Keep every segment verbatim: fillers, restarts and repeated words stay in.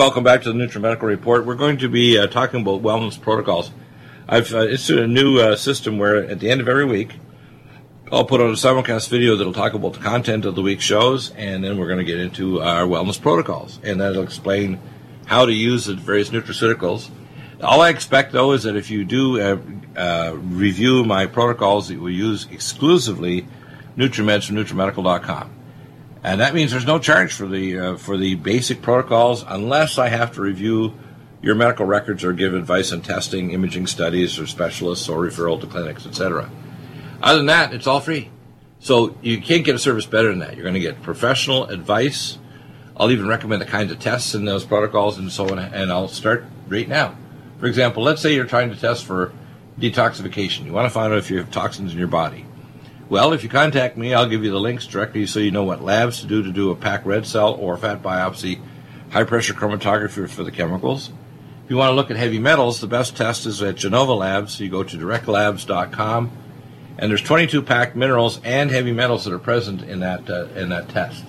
welcome back to the NutriMedical Report. We're going to be uh, talking about wellness protocols. I've uh, instituted a new uh, system where at the end of every week, I'll put out a simulcast video that'll talk about the content of the week's shows, and then we're going to get into our wellness protocols, and that'll explain how to use the various nutraceuticals. All I expect, though, is that if you do uh, uh, review my protocols, that you will use exclusively NutriMeds from NutriMedical dot com. And that means there's no charge for the uh, for the basic protocols unless I have to review your medical records or give advice on testing, imaging studies, or specialists, or referral to clinics, et cetera. Other than that, it's all free. So you can't get a service better than that. You're going to get professional advice. I'll even recommend the kinds of tests in those protocols and so on, and I'll start right now. For example, let's say you're trying to test for detoxification. You want to find out if you have toxins in your body. Well, if you contact me, I'll give you the links directly so you know what labs to do to do a P A C red cell or fat biopsy, high-pressure chromatography for the chemicals. If you want to look at heavy metals, the best test is at Genova Labs. So you go to direct labs dot com, and there's twenty-two packed minerals and heavy metals that are present in that uh, in that test.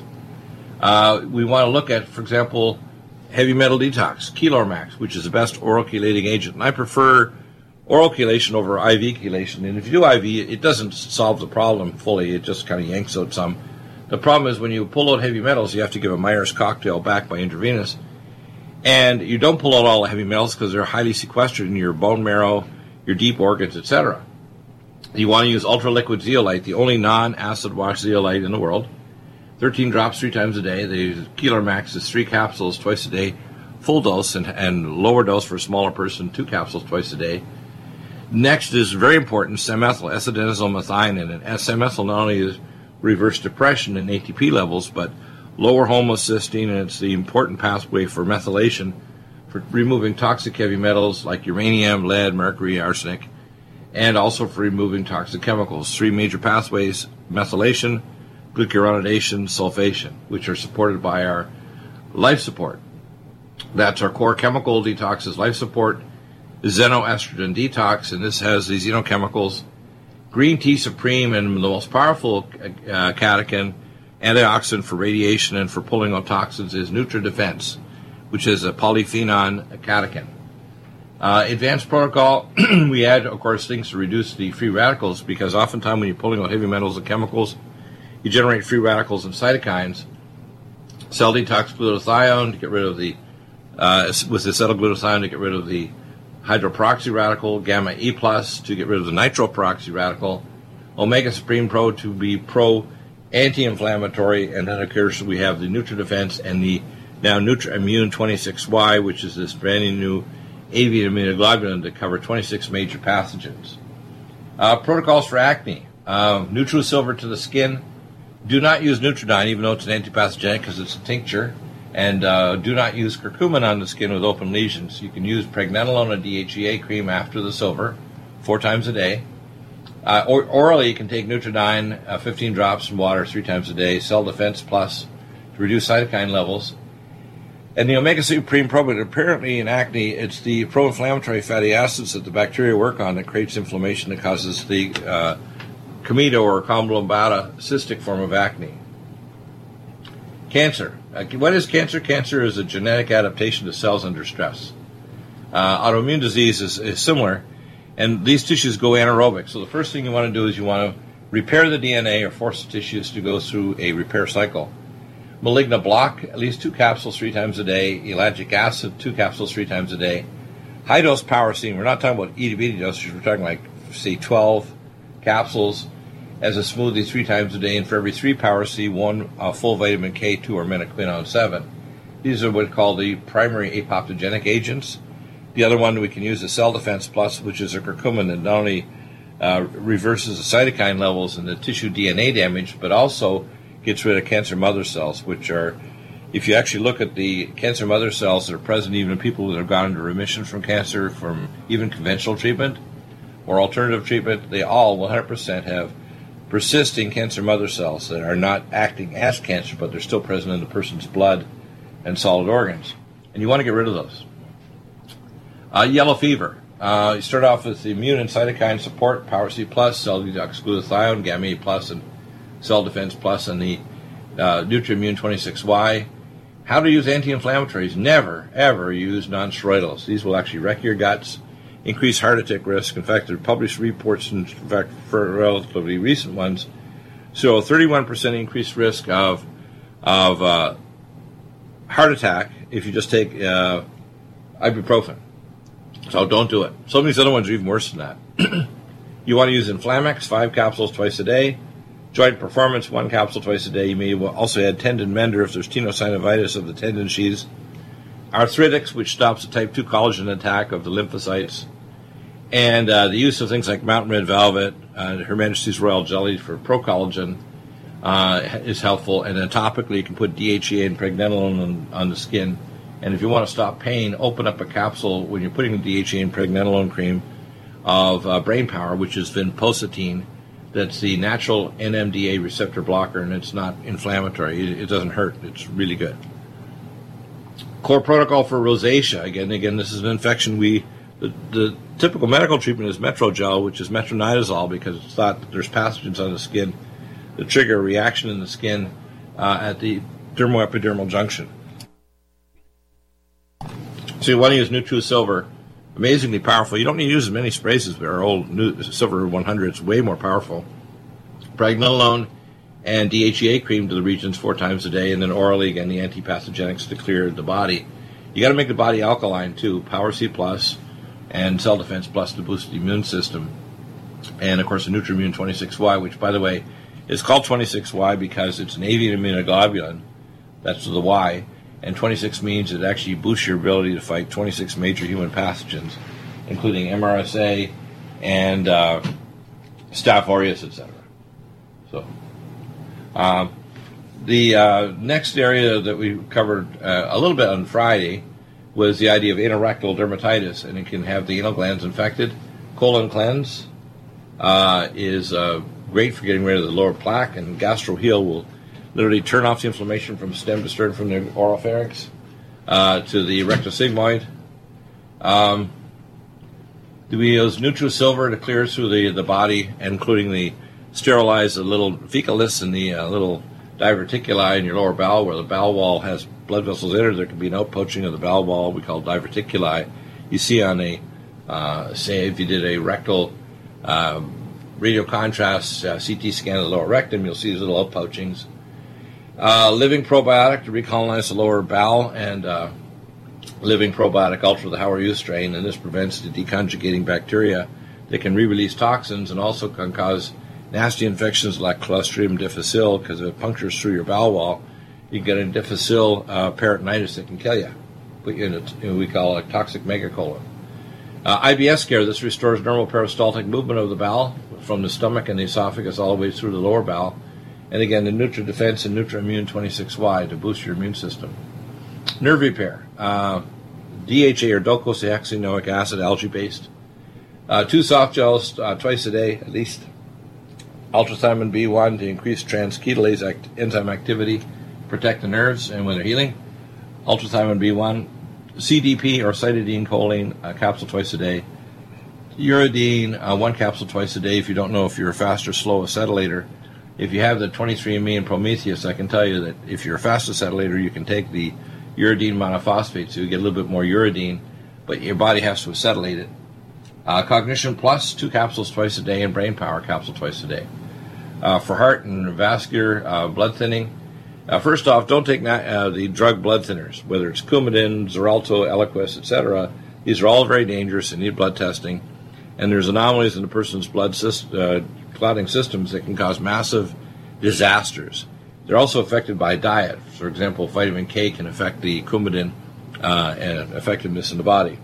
Uh, we want to look at, for example, heavy metal detox, Chelormax, which is the best oral chelating agent. And I prefer oral chelation over I V chelation. And if you do I V, it doesn't solve the problem fully. It just kind of yanks out some. The problem is when you pull out heavy metals, you have to give a Myers cocktail back by intravenous. And you don't pull out all the heavy metals because they're highly sequestered in your bone marrow, your deep organs, et cetera. You want to use ultra-liquid zeolite, the only non-acid wash zeolite in the world. thirteen drops three times a day. The Chelormax is three capsules twice a day, full dose, and, and lower dose for a smaller person, two capsules twice a day. Next is very important, S-methyl, S-adenosylmethionine. And S-methyl not only is reverse depression in A T P levels, but lower homocysteine, and it's the important pathway for methylation, for removing toxic heavy metals like uranium, lead, mercury, arsenic, and also for removing toxic chemicals. Three major pathways: methylation, glucuronidation, sulfation, which are supported by our life support. That's our core chemical detoxes, life support, xenoestrogen detox, and this has the xenochemicals, green tea supreme, and the most powerful uh, catechin, antioxidant for radiation and for pulling out toxins is NutriDefense, which is a polyphenol catechin. Uh, advanced protocol, we add, of course, things to reduce the free radicals, because oftentimes when you're pulling out heavy metals and chemicals, you generate free radicals and cytokines. Cell detox glutathione to get rid of the, uh, with acetylglutathione to get rid of the hydroperoxy radical, gamma E plus to get rid of the nitroperoxy radical, omega supreme pro to be pro anti-inflammatory, and then of course we have the NutriDefense and the now NutriImmune twenty-six Y, which is this brand new avian immunoglobulin to cover twenty-six major pathogens. Uh, protocols for acne. Uh, NutriSilver to the skin. Do not use Nutridyne, even though it's an antipathogenic, because it's a tincture. And uh, do not use curcumin on the skin with open lesions. You can use pregnenolone and D H E A cream after the silver, four times a day. Uh, or, orally, you can take Nutridyne, uh, fifteen drops in water three times a day, Cell Defense Plus to reduce cytokine levels. And the Omega Supreme Probate, apparently in acne, it's the pro-inflammatory fatty acids that the bacteria work on that creates inflammation that causes the uh, comedo or condylombata cystic form of acne. Cancer. Uh, what is cancer? Cancer is a genetic adaptation to cells under stress. Uh, autoimmune disease is, is similar, and these tissues go anaerobic. So the first thing you want to do is you want to repair the D N A or force the tissues to go through a repair cycle. Maligna block, at least two capsules three times a day. Ellagic acid, two capsules three times a day. High-dose Powercine. We're not talking about itty-bitty dosage. We're talking like, say, twelve capsules as a smoothie three times a day, and for every three Powercine, one uh, full vitamin K two or minoquinone seven. These are what we call the primary apoptogenic agents. The other one we can use is Cell Defense Plus, which is a curcumin that not only uh, reverses the cytokine levels and the tissue D N A damage, but also gets rid of cancer mother cells, which are, if you actually look at the cancer mother cells that are present even in people that have gone into remission from cancer, from even conventional treatment or alternative treatment, they all one hundred percent have persisting cancer mother cells that are not acting as cancer, but they're still present in the person's blood and solid organs. And you want to get rid of those. Uh, yellow fever. Uh, you start off with the immune and cytokine support, Powercine Plus, Cell Detox Glutathione, Gamma E Plus, and Cell Defense Plus, and the uh, NutriImmune twenty-six Y. How to use anti-inflammatories. Never, ever use non-steroidals. These will actually wreck your guts, increase heart attack risk. In fact, there are published reports, in fact, for relatively recent ones, show a thirty-one percent increased risk of of uh, heart attack if you just take uh, ibuprofen. So don't do it. Some of these other ones are even worse than that. You want to use Inflamex, five capsules twice a day. Joint Performance, one capsule twice a day. You may also add Tendon Mender if there's tenosynovitis of the tendon sheaths. Arthritics, which stops the type two collagen attack of the lymphocytes. And uh, the use of things like Mountain Red Velvet, uh, Her Majesty's Royal Jelly for pro-collagen uh, is helpful. And then topically, you can put D H E A and pregnenolone on, on the skin. And if you want to stop pain, open up a capsule when you're putting the D H E A and pregnenolone cream of uh, Brain Power, which is vinpocetine. That's the natural N M D A receptor blocker, and it's not inflammatory. It, it doesn't hurt. It's really good. Core protocol for rosacea. Again, again, this is an infection. We the, the typical medical treatment is Metrogel, which is metronidazole, because it's thought that there's pathogens on the skin that trigger a reaction in the skin uh, at the dermoepidermal junction. So you want to use NutriSilver. Amazingly powerful. You don't need to use as many sprays as our old new Silver one hundred. It's way more powerful. Pregnenolone and D H E A cream to the regions four times a day, and then orally, again, the antipathogenics to clear the body. You got to make the body alkaline, too. Power C Plus and Cell Defense Plus to boost the immune system. And, of course, the Nutrimune twenty-six Y, which, by the way, is called twenty-six Y because it's an avian immunoglobulin. That's the Y. And twenty-six means it actually boosts your ability to fight twenty-six major human pathogens, including M R S A and uh, Staph aureus, et cetera. So, um, the uh, next area that we covered uh, a little bit on Friday was the idea of anorectal dermatitis, and it can have the anal glands infected. Colon cleanse uh, is uh, great for getting rid of the lower plaque, and GastroHeal will literally turn off the inflammation from stem to stern, from the oropharynx uh, to the rectosigmoid. Um, we use NutriSilver to clear through the, the body, including the sterilize the little fecalus and the uh, little diverticuli in your lower bowel, where the bowel wall has blood vessels in it. There can be an outpoaching of the bowel wall, we call diverticuli. You see on a, uh, say if you did a rectal uh, radio contrast uh, C T scan of the lower rectum, you'll see these little outpoachings. Uh, living probiotic to recolonize the lower bowel, and uh, living probiotic ultra, the How Are You strain, and this prevents the deconjugating bacteria that can re-release toxins and also can cause nasty infections like Clostridium difficile, because if it punctures through your bowel wall, you get a difficile uh, peritonitis that can kill you. Put you in what we call a toxic megacolon. Uh, I B S care, this restores normal peristaltic movement of the bowel from the stomach and the esophagus all the way through the lower bowel. And again, the NutriDefense and NutriImmune twenty-six Y to boost your immune system. Nerve repair. Uh, D H A or docosahexaenoic acid, algae-based. Uh, two soft gels uh, twice a day at least. Ultrathymine B one to increase transketolase act- enzyme activity, protect the nerves and when they're healing. Ultrathymine B one. C D P or cytidine choline, a capsule twice a day. Uridine, uh, one capsule twice a day if you don't know if you're a fast or slow acetylator. If you have the twenty-three and me and Prometheus, I can tell you that if you're a fast acetylator, you can take the uridine monophosphate, so you get a little bit more uridine, but your body has to acetylate it. Uh, Cognition Plus, two capsules twice a day, and Brain Power, capsule twice a day. Uh, for heart and vascular uh, blood thinning, uh, first off, don't take na- uh, the drug blood thinners, whether it's Coumadin, Xarelto, Eliquis, et cetera. These are all very dangerous and need blood testing. And there's anomalies in the person's blood syst- uh, clotting systems that can cause massive disasters. They're also affected by diet. For example, vitamin K can affect the Coumadin uh, and effectiveness in the body.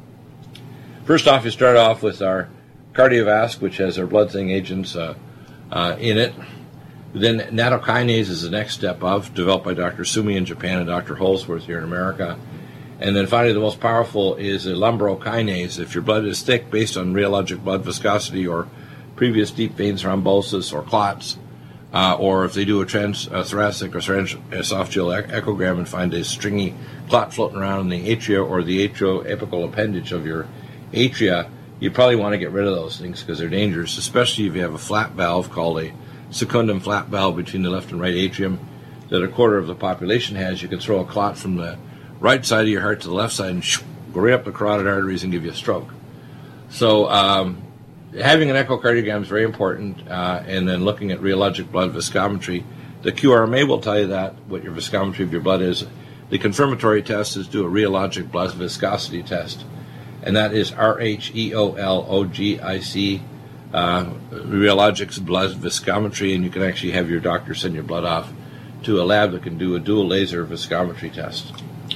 First off, you start off with our Cardiovasc, which has our blood thinning agents uh, uh, in it. Then nattokinase is the next step of, developed by Doctor Sumi in Japan and Doctor Holsworth here in America. And then finally, the most powerful is a lumbrokinase. If your blood is thick based on rheologic blood viscosity or previous deep vein thrombosis or clots, uh, or if they do a transthoracic or esophageal echogram and find a stringy clot floating around in the atria or the atrioapical appendage of your atria, you probably want to get rid of those things because they're dangerous, especially if you have a flap valve called a secundum flap valve between the left and right atrium. that a quarter of the population has, you can throw a clot from the right side of your heart to the left side and shoo, go right up the carotid arteries and give you a stroke. So um, having an echocardiogram is very important, uh, and then looking at rheologic blood viscometry. The Q R M A will tell you that, what your viscometry of your blood is. The confirmatory test is do a rheologic blood viscosity test, and that is R H E O L O G I C, uh, rheologic blood viscometry, and you can actually have your doctor send your blood off to a lab that can do a dual laser viscometry test.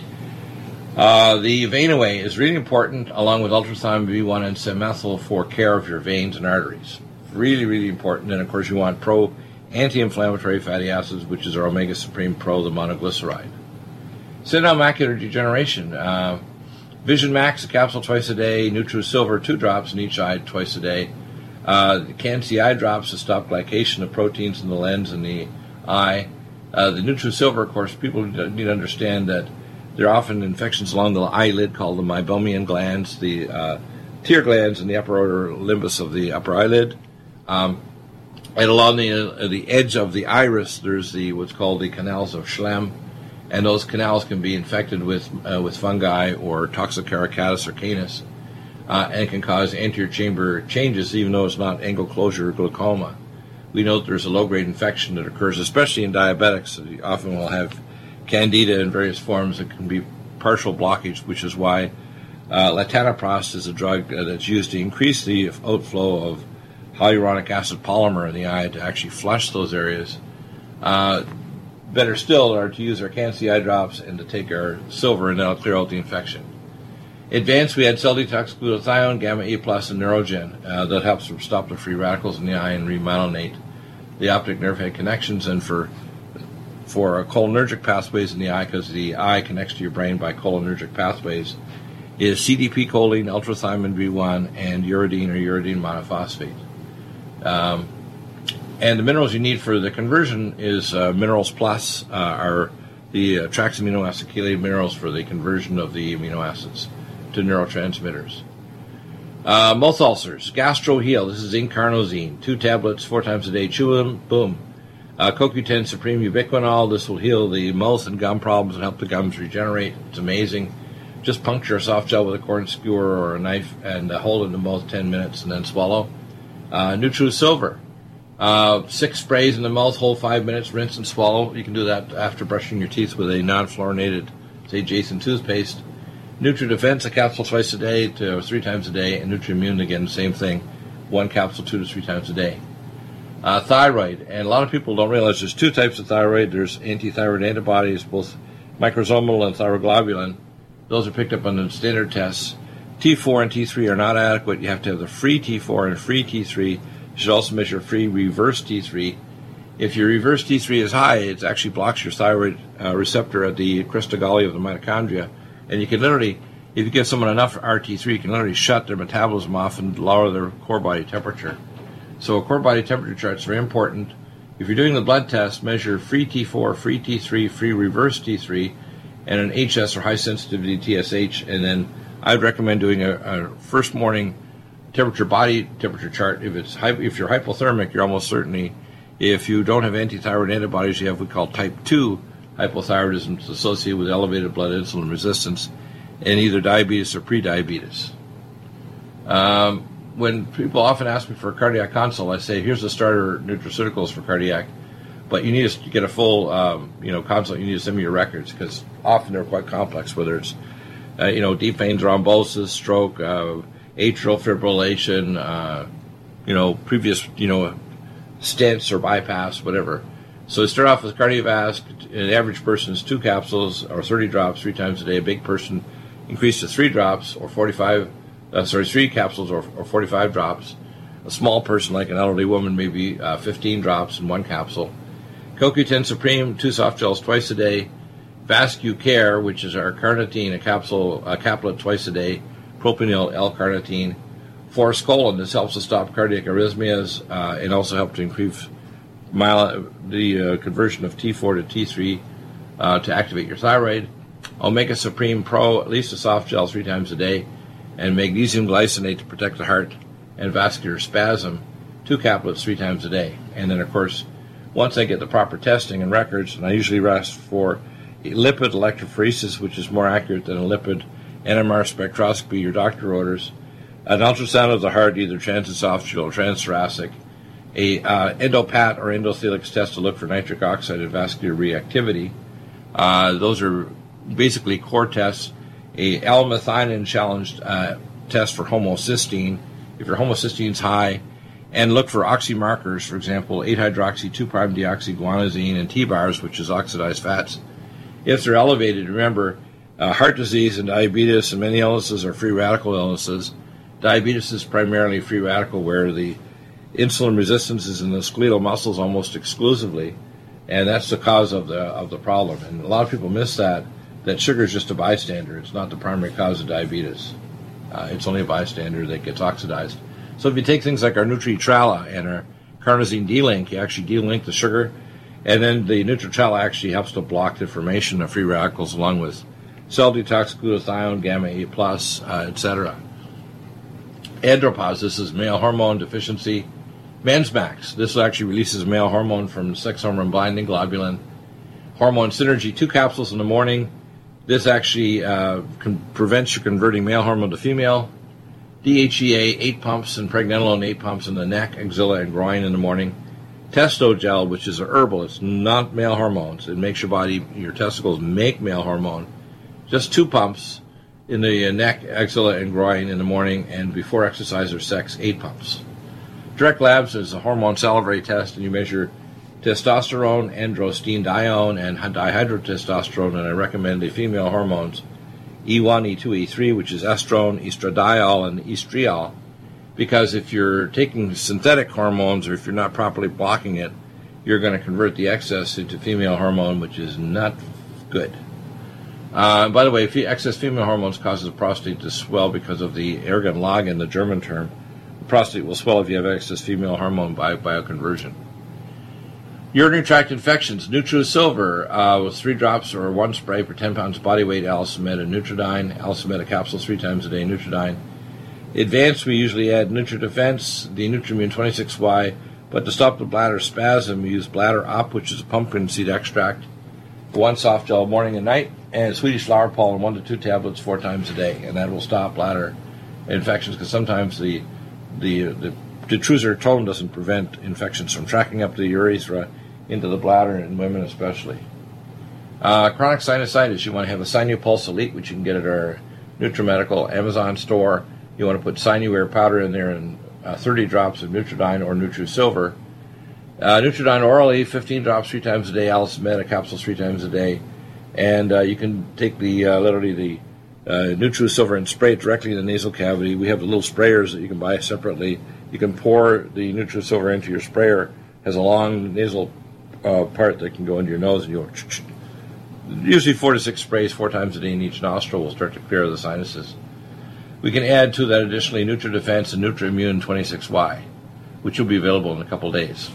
Uh, the vein away is really important, along with ultrasound B one and Semethyl for care of your veins and arteries. Really, really important. And of course, you want pro anti-inflammatory fatty acids, which is our Omega Supreme Pro, the monoglyceride. Senile macular degeneration. Uh, Vision Max, a capsule twice a day. NutriSilver, two drops in each eye twice a day. Uh, Can-C eye drops to stop glycation of proteins in the lens and the eye. Uh, the NutriSilver, of course, people need to understand that there are often infections along the eyelid called the meibomian glands, the uh, tear glands in the upper outer limbus of the upper eyelid. Um, and along the uh, the edge of the iris, there's the what's called the canals of Schlemm, and those canals can be infected with uh, with fungi or Toxocaracatus or Canis, uh, and can cause anterior chamber changes, even though it's not angle closure or glaucoma. We know that there's a low-grade infection that occurs, especially in diabetics. You often will have candida in various forms. It can be partial blockage, which is why uh, latanoprost is a drug uh, that's used to increase the outflow of hyaluronic acid polymer in the eye to actually flush those areas. Uh, better still are to use our Can-C eye drops and to take our silver, and that'll clear out the infection. Advanced, we had cell detox glutathione, gamma E plus, and Neurogen. Uh, that helps to stop the free radicals in the eye and remyelinate the optic nerve head connections, and for for cholinergic pathways in the eye, because the eye connects to your brain by cholinergic pathways, is C D P choline, ultrathymine B one, and uridine or uridine monophosphate. Um, and the minerals you need for the conversion is uh, Minerals Plus, uh, are the uh, Trax amino acid chelated minerals for the conversion of the amino acids to neurotransmitters. Uh, mouth ulcers, GastroHeal. This is zinc carnosine, two tablets, four times a day. Chew them, boom. Uh, C O Q ten Supreme Ubiquinol. This will heal the mouth and gum problems and help the gums regenerate. It's amazing. Just puncture a soft gel with a corn skewer or a knife and uh, hold it in the mouth ten minutes and then swallow. Uh, NutriSilver. Uh, six sprays in the mouth, hold five minutes, rinse and swallow. You can do that after brushing your teeth with a non-fluorinated, say, Jason toothpaste. NutriDefense, a capsule twice a day to three times a day, and NutriImmune, again, same thing, one capsule two to three times a day. Uh, thyroid, and a lot of people don't realize there's two types of thyroid. There's anti-thyroid antibodies, both microsomal and thyroglobulin. Those are picked up on the standard tests. T four and T three are not adequate. You have to have the free T four and free T three. You should also measure free reverse T three. If your reverse T three is high, it actually blocks your thyroid uh, receptor at the crista galli of the mitochondria. And you can literally, if you give someone enough R T three, you can literally shut their metabolism off and lower their core body temperature. So a core body temperature chart is very important. If you're doing the blood test, measure free T four, free T three, free reverse T three, and an H S or high sensitivity T S H. And then I'd recommend doing a, a first morning temperature body temperature chart. If it's if you're hypothermic, you're almost certainly. If you don't have anti-thyroid antibodies, you have what we call type two hypothyroidism. It's associated with elevated blood insulin resistance and either diabetes or pre-diabetes. Um, when people often ask me for a cardiac consult, I say, here's the starter nutraceuticals for cardiac, but you need to get a full um, you know, consult. You need to send me your records, because often they're quite complex, whether it's uh, you know, deep vein thrombosis, stroke, uh, atrial fibrillation, uh, you know, previous, you know, stents or bypass, whatever. So start off with cardiovascular. An average person is two capsules or thirty drops three times a day. A big person increase to three drops or forty-five, uh, sorry, three capsules or, or forty-five drops. A small person, like an elderly woman, maybe uh, fifteen drops in one capsule. C O Q ten Supreme, two soft gels twice a day. VascuCare, which is our carnitine, a capsule, a caplet twice a day. Propionyl L-carnitine. Forskolin, this helps to stop cardiac arrhythmias uh, and also help to increase mile, the uh, conversion of T four to T three uh, to activate your thyroid. Omega Supreme Pro, at least a soft gel three times a day. And magnesium glycinate to protect the heart. And vascular spasm, two caplets three times a day. And then, of course, once I get the proper testing and records, and I usually ask for a lipid electrophoresis, which is more accurate than a lipid N M R spectroscopy your doctor orders, an ultrasound of the heart, either transesophageal or transthoracic, a uh, endopat or endothelix test to look for nitric oxide and vascular reactivity. Uh, those are basically core tests. A L-methionine challenged uh, test for homocysteine, if your homocysteine is high, and look for oxymarkers, for example, eight hydroxy two prime deoxyguanosine and T-bars, which is oxidized fats. If they're elevated, remember, uh, heart disease and diabetes and many illnesses are free radical illnesses. Diabetes is primarily free radical, where the insulin resistance is in the skeletal muscles almost exclusively, and that's the cause of the of the problem. And a lot of people miss that, that sugar is just a bystander. It's not the primary cause of diabetes. Uh, it's only a bystander that gets oxidized. So if you take things like our Nutri-Trala and our carnosine D-Link, you actually D-Link the sugar, and then the Nutri-Trala actually helps to block the formation of free radicals along with cell detox, glutathione, gamma eight plus, uh, et cetera. Andropause, this is male hormone deficiency. Mensmax, this actually releases male hormone from sex hormone binding globulin. Hormone Synergy, two capsules in the morning. This actually uh, can prevents you converting male hormone to female. D H E A, eight pumps, and pregnenolone, eight pumps in the neck, axilla, and groin in the morning. Testo Gel, which is a herbal. It's not male hormones. It makes your body, your testicles make male hormone. Just two pumps in the neck, axilla, and groin in the morning, and before exercise or sex, eight pumps. Direct Labs is a hormone salivary test, and you measure testosterone, androstenedione, and dihydrotestosterone, and I recommend the female hormones, E one, E two, E three, which is estrone, estradiol, and estriol, because if you're taking synthetic hormones or if you're not properly blocking it, you're going to convert the excess into female hormone, which is not good. Uh, by the way, excess female hormones causes the prostate to swell because of the Ergon-Lagen, the German term. The prostate will swell if you have excess female hormone by bioconversion. Urinary tract infections, NutriSilver uh, with three drops or one spray per ten pounds body weight, Allicin and Nutridyne, Allicin capsules three times a day, Nutridyne. Advanced, we usually add NutriDefense, the Nutrimune twenty-six Y, but to stop the bladder spasm, we use Bladder Up, which is a pumpkin seed extract, one soft gel morning and night, and Swedish flower pollen, one to two tablets four times a day, and that will stop bladder infections, because sometimes the the the detrusor tone doesn't prevent infections from tracking up the urethra into the bladder, in women especially. Uh, chronic sinusitis, you want to have a Sinupulse Elite, which you can get at our NutriMedical Amazon store. You want to put Sinuair powder in there and uh, thirty drops of Nutridyne or NutriSilver. Uh, Nutridyne orally, fifteen drops three times a day, Allicin capsules three times a day. And uh, you can take the uh, literally the uh, NutriSilver and spray it directly in the nasal cavity. We have the little sprayers that you can buy separately. You can pour the NutriSilver into your sprayer. It has a long nasal uh, part that can go into your nose, and you'll usually four to six sprays four times a day in each nostril will start to clear the sinuses. We can add to that additionally NutriDefense and Nutrimune twenty-six Y, which will be available in a couple days.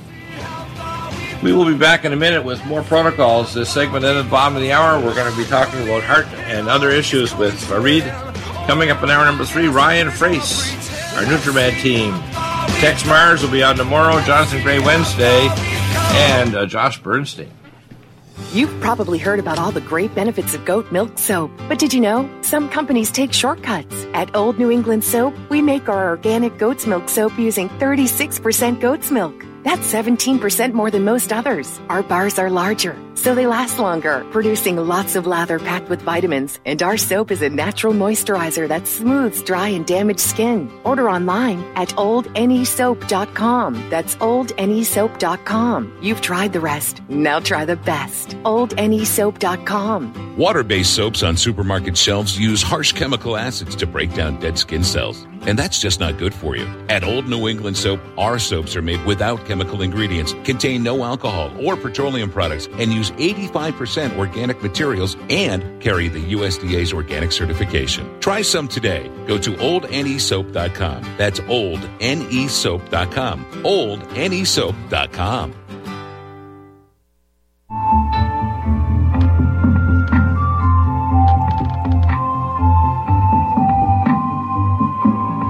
We will be back in a minute with more protocols. This segment ended at the bottom of the hour. We're going to be talking about heart and other issues with Farid. Coming up in hour number three, Ryan Frace, our NutriMed team. Tex Mars will be on tomorrow, Jonathan Gray Wednesday, and uh, Josh Bernstein. You've probably heard about all the great benefits of goat milk soap, but did you know some companies take shortcuts? At Old New England Soap, we make our organic goat's milk soap using thirty-six percent goat's milk. That's seventeen percent more than most others. Our bars are larger, so they last longer, producing lots of lather packed with vitamins. And our soap is a natural moisturizer that smooths dry and damaged skin. Order online at old n e soap dot com. That's old n e soap dot com. You've tried the rest. Now try the best. old n e soap dot com. Water-based soaps on supermarket shelves use harsh chemical acids to break down dead skin cells. And that's just not good for you. At Old New England Soap, our soaps are made without chemical ingredients, contain no alcohol or petroleum products, and use eighty-five percent organic materials and carry the U S D A's organic certification. Try some today. Go to old n e soap dot com. That's old n e soap dot com. old n e soap dot com.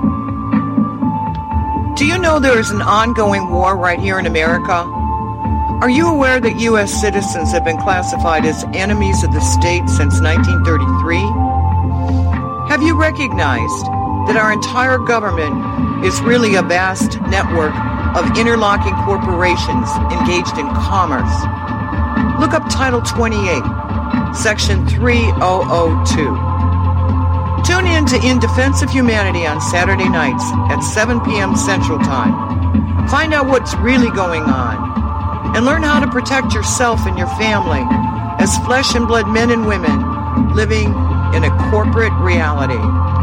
Do you know there is an ongoing war right here in America? Are you aware that U S citizens have been classified as enemies of the state since nineteen thirty-three? Have you recognized that our entire government is really a vast network of interlocking corporations engaged in commerce? Look up Title twenty-eight, Section three thousand two. Tune in to In Defense of Humanity on Saturday nights at seven p.m. Central Time. Find out what's really going on and learn how to protect yourself and your family as flesh and blood men and women living in a corporate reality.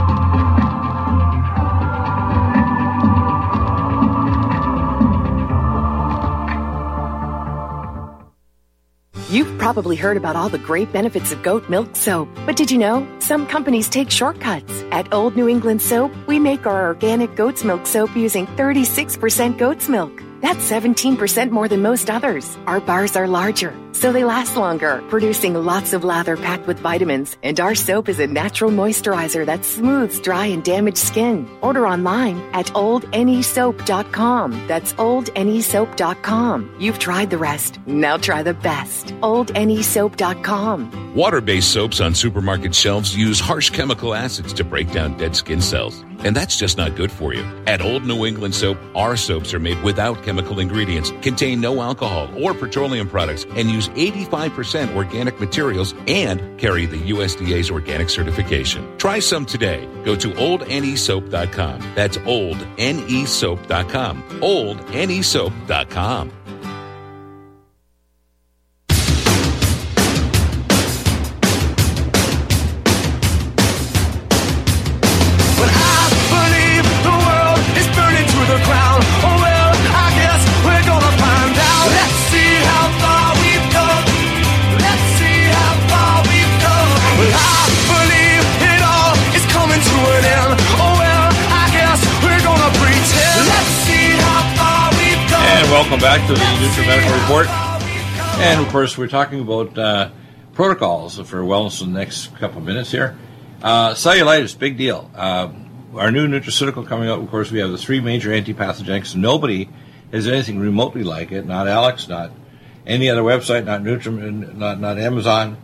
You've probably heard about all the great benefits of goat milk soap, but did you know some companies take shortcuts? At Old New England Soap, we make our organic goat's milk soap using thirty-six percent goat's milk. That's seventeen percent more than most others. Our bars are larger, so they last longer, producing lots of lather packed with vitamins. And our soap is a natural moisturizer that smooths dry and damaged skin. Order online at old n e soap dot com. That's old n e soap dot com. You've tried the rest. Now try the best. old n e soap dot com. Water-based soaps on supermarket shelves use harsh chemical acids to break down dead skin cells. And that's just not good for you. At Old New England Soap, our soaps are made without chemical ingredients, contain no alcohol or petroleum products, and use eighty-five percent organic materials and carry the U S D A's organic certification. Try some today. Go to old n e soap dot com. That's old n e soap dot com. old n e soap dot com. Welcome back to the NutriMedical Report. And, of course, we're talking about uh, protocols for wellness in the next couple of minutes here. Uh, cellulitis, big deal. Uh, our new nutraceutical coming out, of course, we have the three major antipathogenics. Nobody has anything remotely like it. Not Alex, not any other website, not Nutri, not, not Amazon.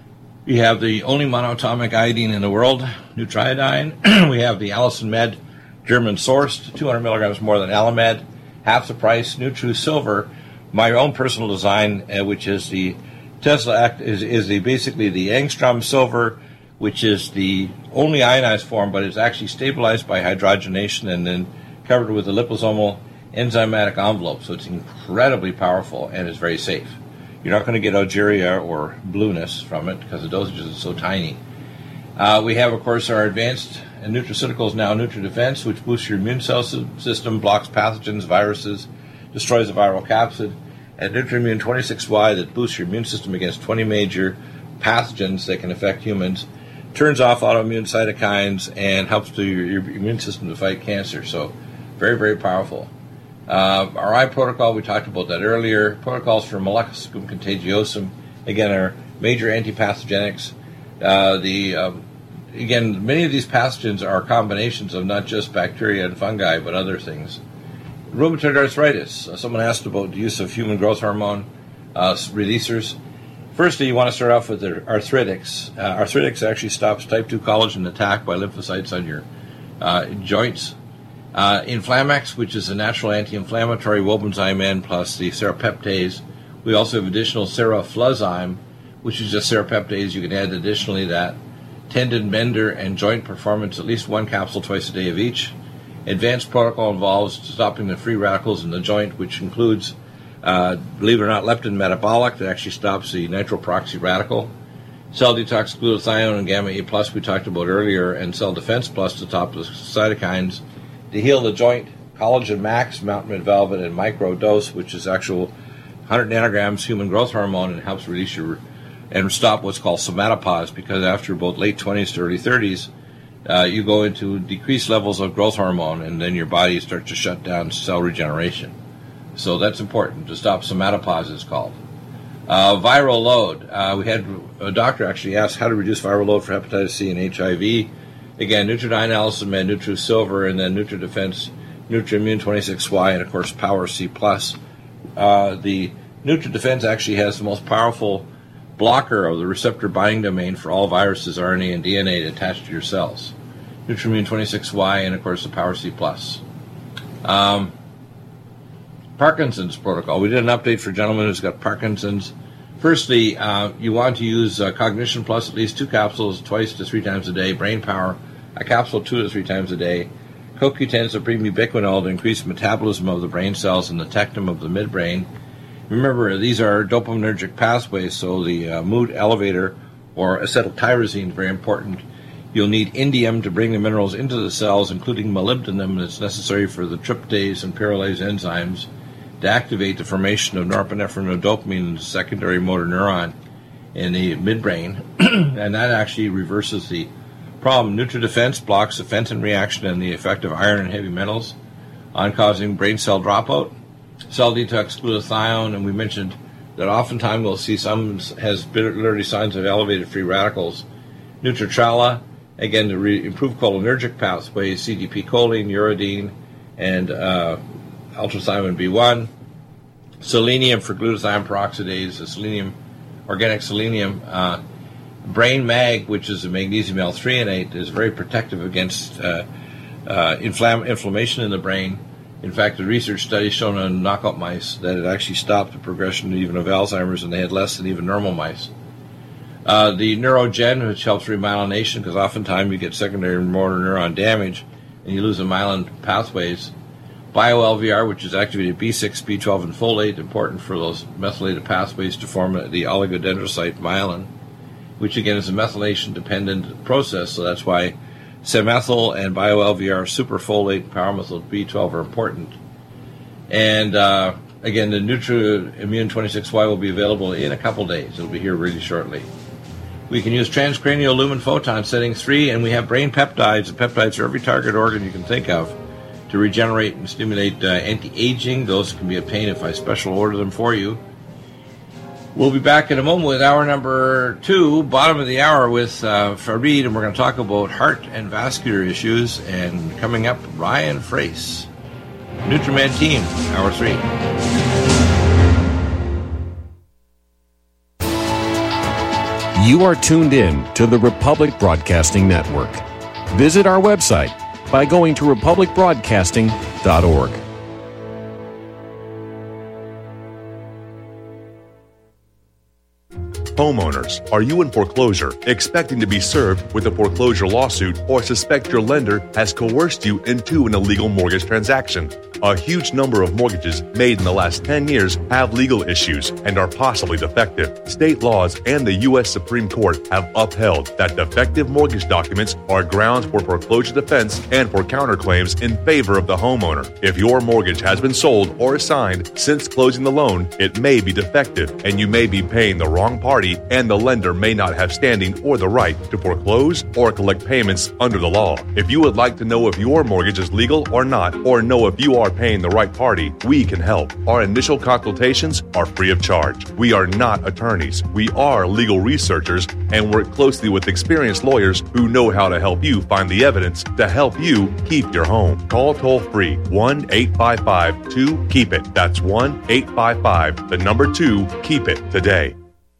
We have the only monoatomic iodine in the world, Nutriodine. We have the Allison Med, German-sourced, two hundred milligrams more than Alamed. Half the price, Nutri Silver, my own personal design, uh, which is the Tesla Act, is, is the basically the Angstrom Silver, which is the only ionized form, but it's actually stabilized by hydrogenation and then covered with a liposomal enzymatic envelope. So it's incredibly powerful and it's very safe. You're not going to get Algeria or blueness from it because the dosages are so tiny. Uh, we have, of course, our advanced nutraceuticals now, NutriDefense, which boosts your immune cell system, blocks pathogens, viruses, destroys the viral capsid, and NutriImmune twenty-six Y that boosts your immune system against twenty major pathogens that can affect humans, turns off autoimmune cytokines, and helps to your, your immune system to fight cancer. So very, very powerful. Uh, our eye protocol, we talked about that earlier. Protocols for Molluscum contagiosum, again, are major antipathogenics. Uh, the um, Again, many of these pathogens are combinations of not just bacteria and fungi, but other things. Rheumatoid arthritis. Uh, someone asked about the use of human growth hormone uh, releasers. Firstly, you want to start off with the arthritics. Uh, arthritics actually stops type two collagen attack by lymphocytes on your uh, joints. Uh, Inflamax, which is a natural anti-inflammatory, Wobenzyme N plus the serapeptase. We also have additional serafluzyme, which is just serapeptase. You can add additionally that. Tendon bender and joint performance, at least one capsule twice a day of each. Advanced protocol involves stopping the free radicals in the joint, which includes, uh, believe it or not, leptin metabolic that actually stops the nitroproxy radical. Cell detox glutathione and gamma E plus we talked about earlier, and cell defense plus to stop the cytokines. To heal the joint, collagen max, mountain red velvet, and micro dose, which is actual one hundred nanograms human growth hormone, and helps release your and stop what's called somatopause, because after both late twenties to early thirties, uh, you go into decreased levels of growth hormone, and then your body starts to shut down cell regeneration. So that's important. To stop somatopause, it's called. Uh, viral load. Uh, we had a doctor actually ask how to reduce viral load for hepatitis C and H I V. Again, Nutridyne, Allison Med, Nutri Silver, and then NutriDefense, NutriImmune twenty-six Y, and of course Power C plus. Uh, the NutriDefense actually has the most powerful blocker of the receptor binding domain for all viruses, R N A, and D N A attached to your cells. Nutrimune twenty-six Y, and of course the Power C Plus. Um, Parkinson's protocol. We did an update for a gentleman who's got Parkinson's. Firstly, uh, you want to use uh, Cognition Plus at least two capsules twice to three times a day. Brain Power, a capsule two to three times a day. C O Q ten Supreme Ubiquinol to increase metabolism of the brain cells and the tectum of the midbrain. Remember, these are dopaminergic pathways, so the uh, mood elevator or acetyltyrosine is very important. You'll need indium to bring the minerals into the cells, including molybdenum that's necessary for the tryptase and pyrrolase enzymes to activate the formation of norepinephrine and dopamine, the secondary motor neuron in the midbrain, and that actually reverses the problem. NutriDefense blocks the Fenton reaction and the effect of iron and heavy metals on causing brain cell dropout. Cell detox glutathione, and we mentioned that oftentimes we'll see some has literally signs of elevated free radicals. Nutritrala, again, to re- improve cholinergic pathways, C D P choline, uridine, and uh, ultrathymine B one. Selenium for glutathione peroxidase, the selenium, organic selenium. Uh, Brain Mag, which is a magnesium L threonate, is very protective against uh, uh, inflam- inflammation in the brain. In fact, the research study shown on knockout mice that it actually stopped the progression even of Alzheimer's, and they had less than even normal mice. Uh, the Neurogen, which helps remyelination, because oftentimes you get secondary motor neuron damage and you lose the myelin pathways. BioL V R, which is activated B six, B twelve, and folate, important for those methylated pathways to form the oligodendrocyte myelin, which again is a methylation-dependent process, so that's why Semethyl and BioL V R, superfolate, and pyromethyl B twelve are important. And uh, again, the Nutrimune twenty-six Y will be available in a couple days. It'll be here really shortly. We can use transcranial lumen photon setting three, and we have brain peptides. The peptides are every target organ you can think of to regenerate and stimulate uh, anti-aging. Those can be obtained if I special order them for you. We'll be back in a moment with hour number two, bottom of the hour with uh, Farid, and we're going to talk about heart and vascular issues. And coming up, Ryan Frace. Nutrimed Team, hour three. You are tuned in to the Republic Broadcasting Network. Visit our website by going to republic broadcasting dot org. Homeowners, are you in foreclosure, expecting to be served with a foreclosure lawsuit, or suspect your lender has coerced you into an illegal mortgage transaction? A huge number of mortgages made in the last ten years have legal issues and are possibly defective. State laws and the U S Supreme Court have upheld that defective mortgage documents are grounds for foreclosure defense and for counterclaims in favor of the homeowner. If your mortgage has been sold or assigned since closing the loan, it may be defective and you may be paying the wrong party, and the lender may not have standing or the right to foreclose or collect payments under the law. If you would like to know if your mortgage is legal or not, or know if you are paying the right party, we can help. Our initial consultations are free of charge. We are not attorneys. We are legal researchers and work closely with experienced lawyers who know how to help you find the evidence to help you keep your home. Call toll-free one eight five five two keep it. That's one eight five five, the number two, keep it today.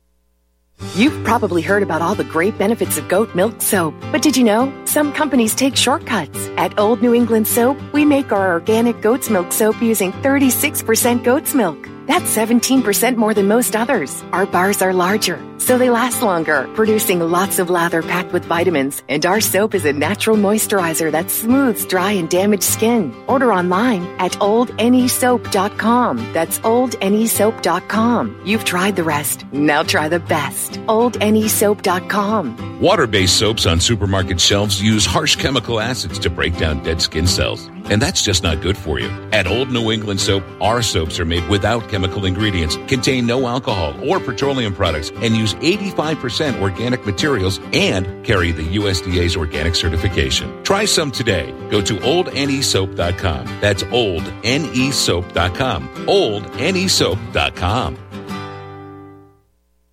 You've probably heard about all the great benefits of goat milk soap, but did you know some companies take shortcuts? At Old New England Soap, we make our organic goat's milk soap using thirty-six percent goat's milk. That's seventeen percent more than most others. Our bars are larger, so they last longer, producing lots of lather packed with vitamins. And our soap is a natural moisturizer that smooths dry and damaged skin. Order online at old ne soap dot com. That's old ne soap dot com. You've tried the rest. Now try the best. old ne soap dot com. Water-based soaps on supermarket shelves use harsh chemical acids to break down dead skin cells. And that's just not good for you. At Old New England Soap, our soaps are made without chemical ingredients, contain no alcohol or petroleum products, and use eighty-five percent organic materials and carry the U S D A's organic certification. Try some today. Go to old ne soap dot com. That's old ne soap dot com. old ne soap dot com.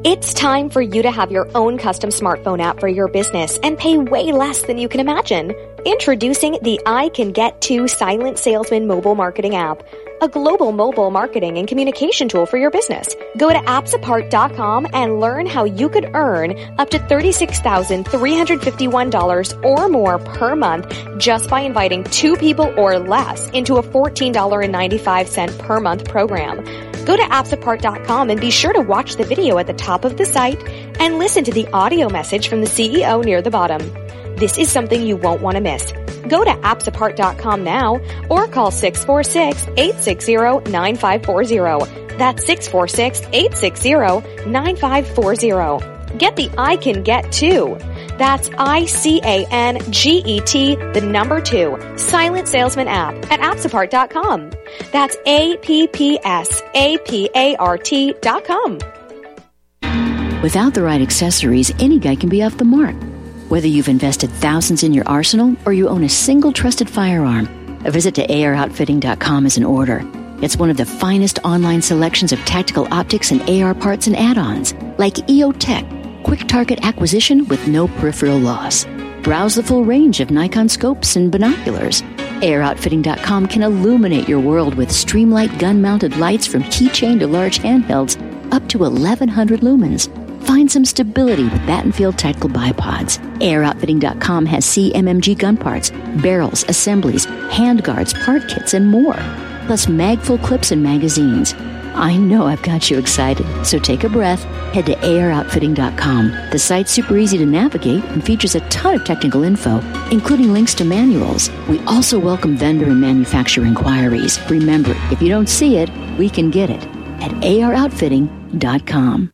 It's time for you to have your own custom smartphone app for your business and pay way less than you can imagine. Introducing the I Can Get To Silent Salesman mobile marketing app, a global mobile marketing and communication tool for your business. Go to apps apart dot com and learn how you could earn up to thirty-six thousand three hundred fifty-one dollars or more per month just by inviting two people or less into a fourteen dollars and ninety-five cents per month program. Go to apps apart dot com and be sure to watch the video at the top of the site and listen to the audio message from the C E O near the bottom. This is something you won't want to miss. Go to apps apart dot com now or call six four six, eight six zero, nine five four zero. That's six four six, eight six zero, nine five four zero. Get the I Can Get To. That's I C A N G E T, the number two, Silent Salesman app at apps apart dot com. That's A P P S A P A R T dot com. Without the right accessories, any guy can be off the mark. Whether you've invested thousands in your arsenal or you own a single trusted firearm, a visit to A R outfitting dot com is in order. It's one of the finest online selections of tactical optics and A R parts and add-ons, like E O Tech, quick target acquisition with no peripheral loss. Browse the full range of Nikon scopes and binoculars. A R outfitting dot com can illuminate your world with Streamlight gun-mounted lights from keychain to large handhelds up to eleven hundred lumens. Find some stability with Battenfield Tactical Bipods. A R outfitting dot com has C M M G gun parts, barrels, assemblies, handguards, part kits, and more. Plus mag-full clips and magazines. I know I've got you excited, so take a breath. Head to A R outfitting dot com. The site's super easy to navigate and features a ton of technical info, including links to manuals. We also welcome vendor and manufacturer inquiries. Remember, if you don't see it, we can get it at A R outfitting dot com.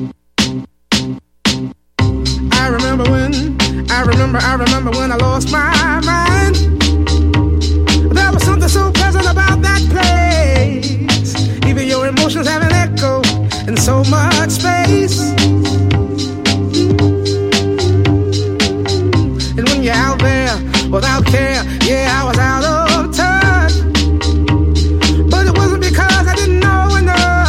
I remember when, I remember, I remember when I lost my mind. There was something so pleasant about that place. Even your emotions have an echo in so much space. And when you're out there without care, yeah, I was out of touch. But it wasn't because I didn't know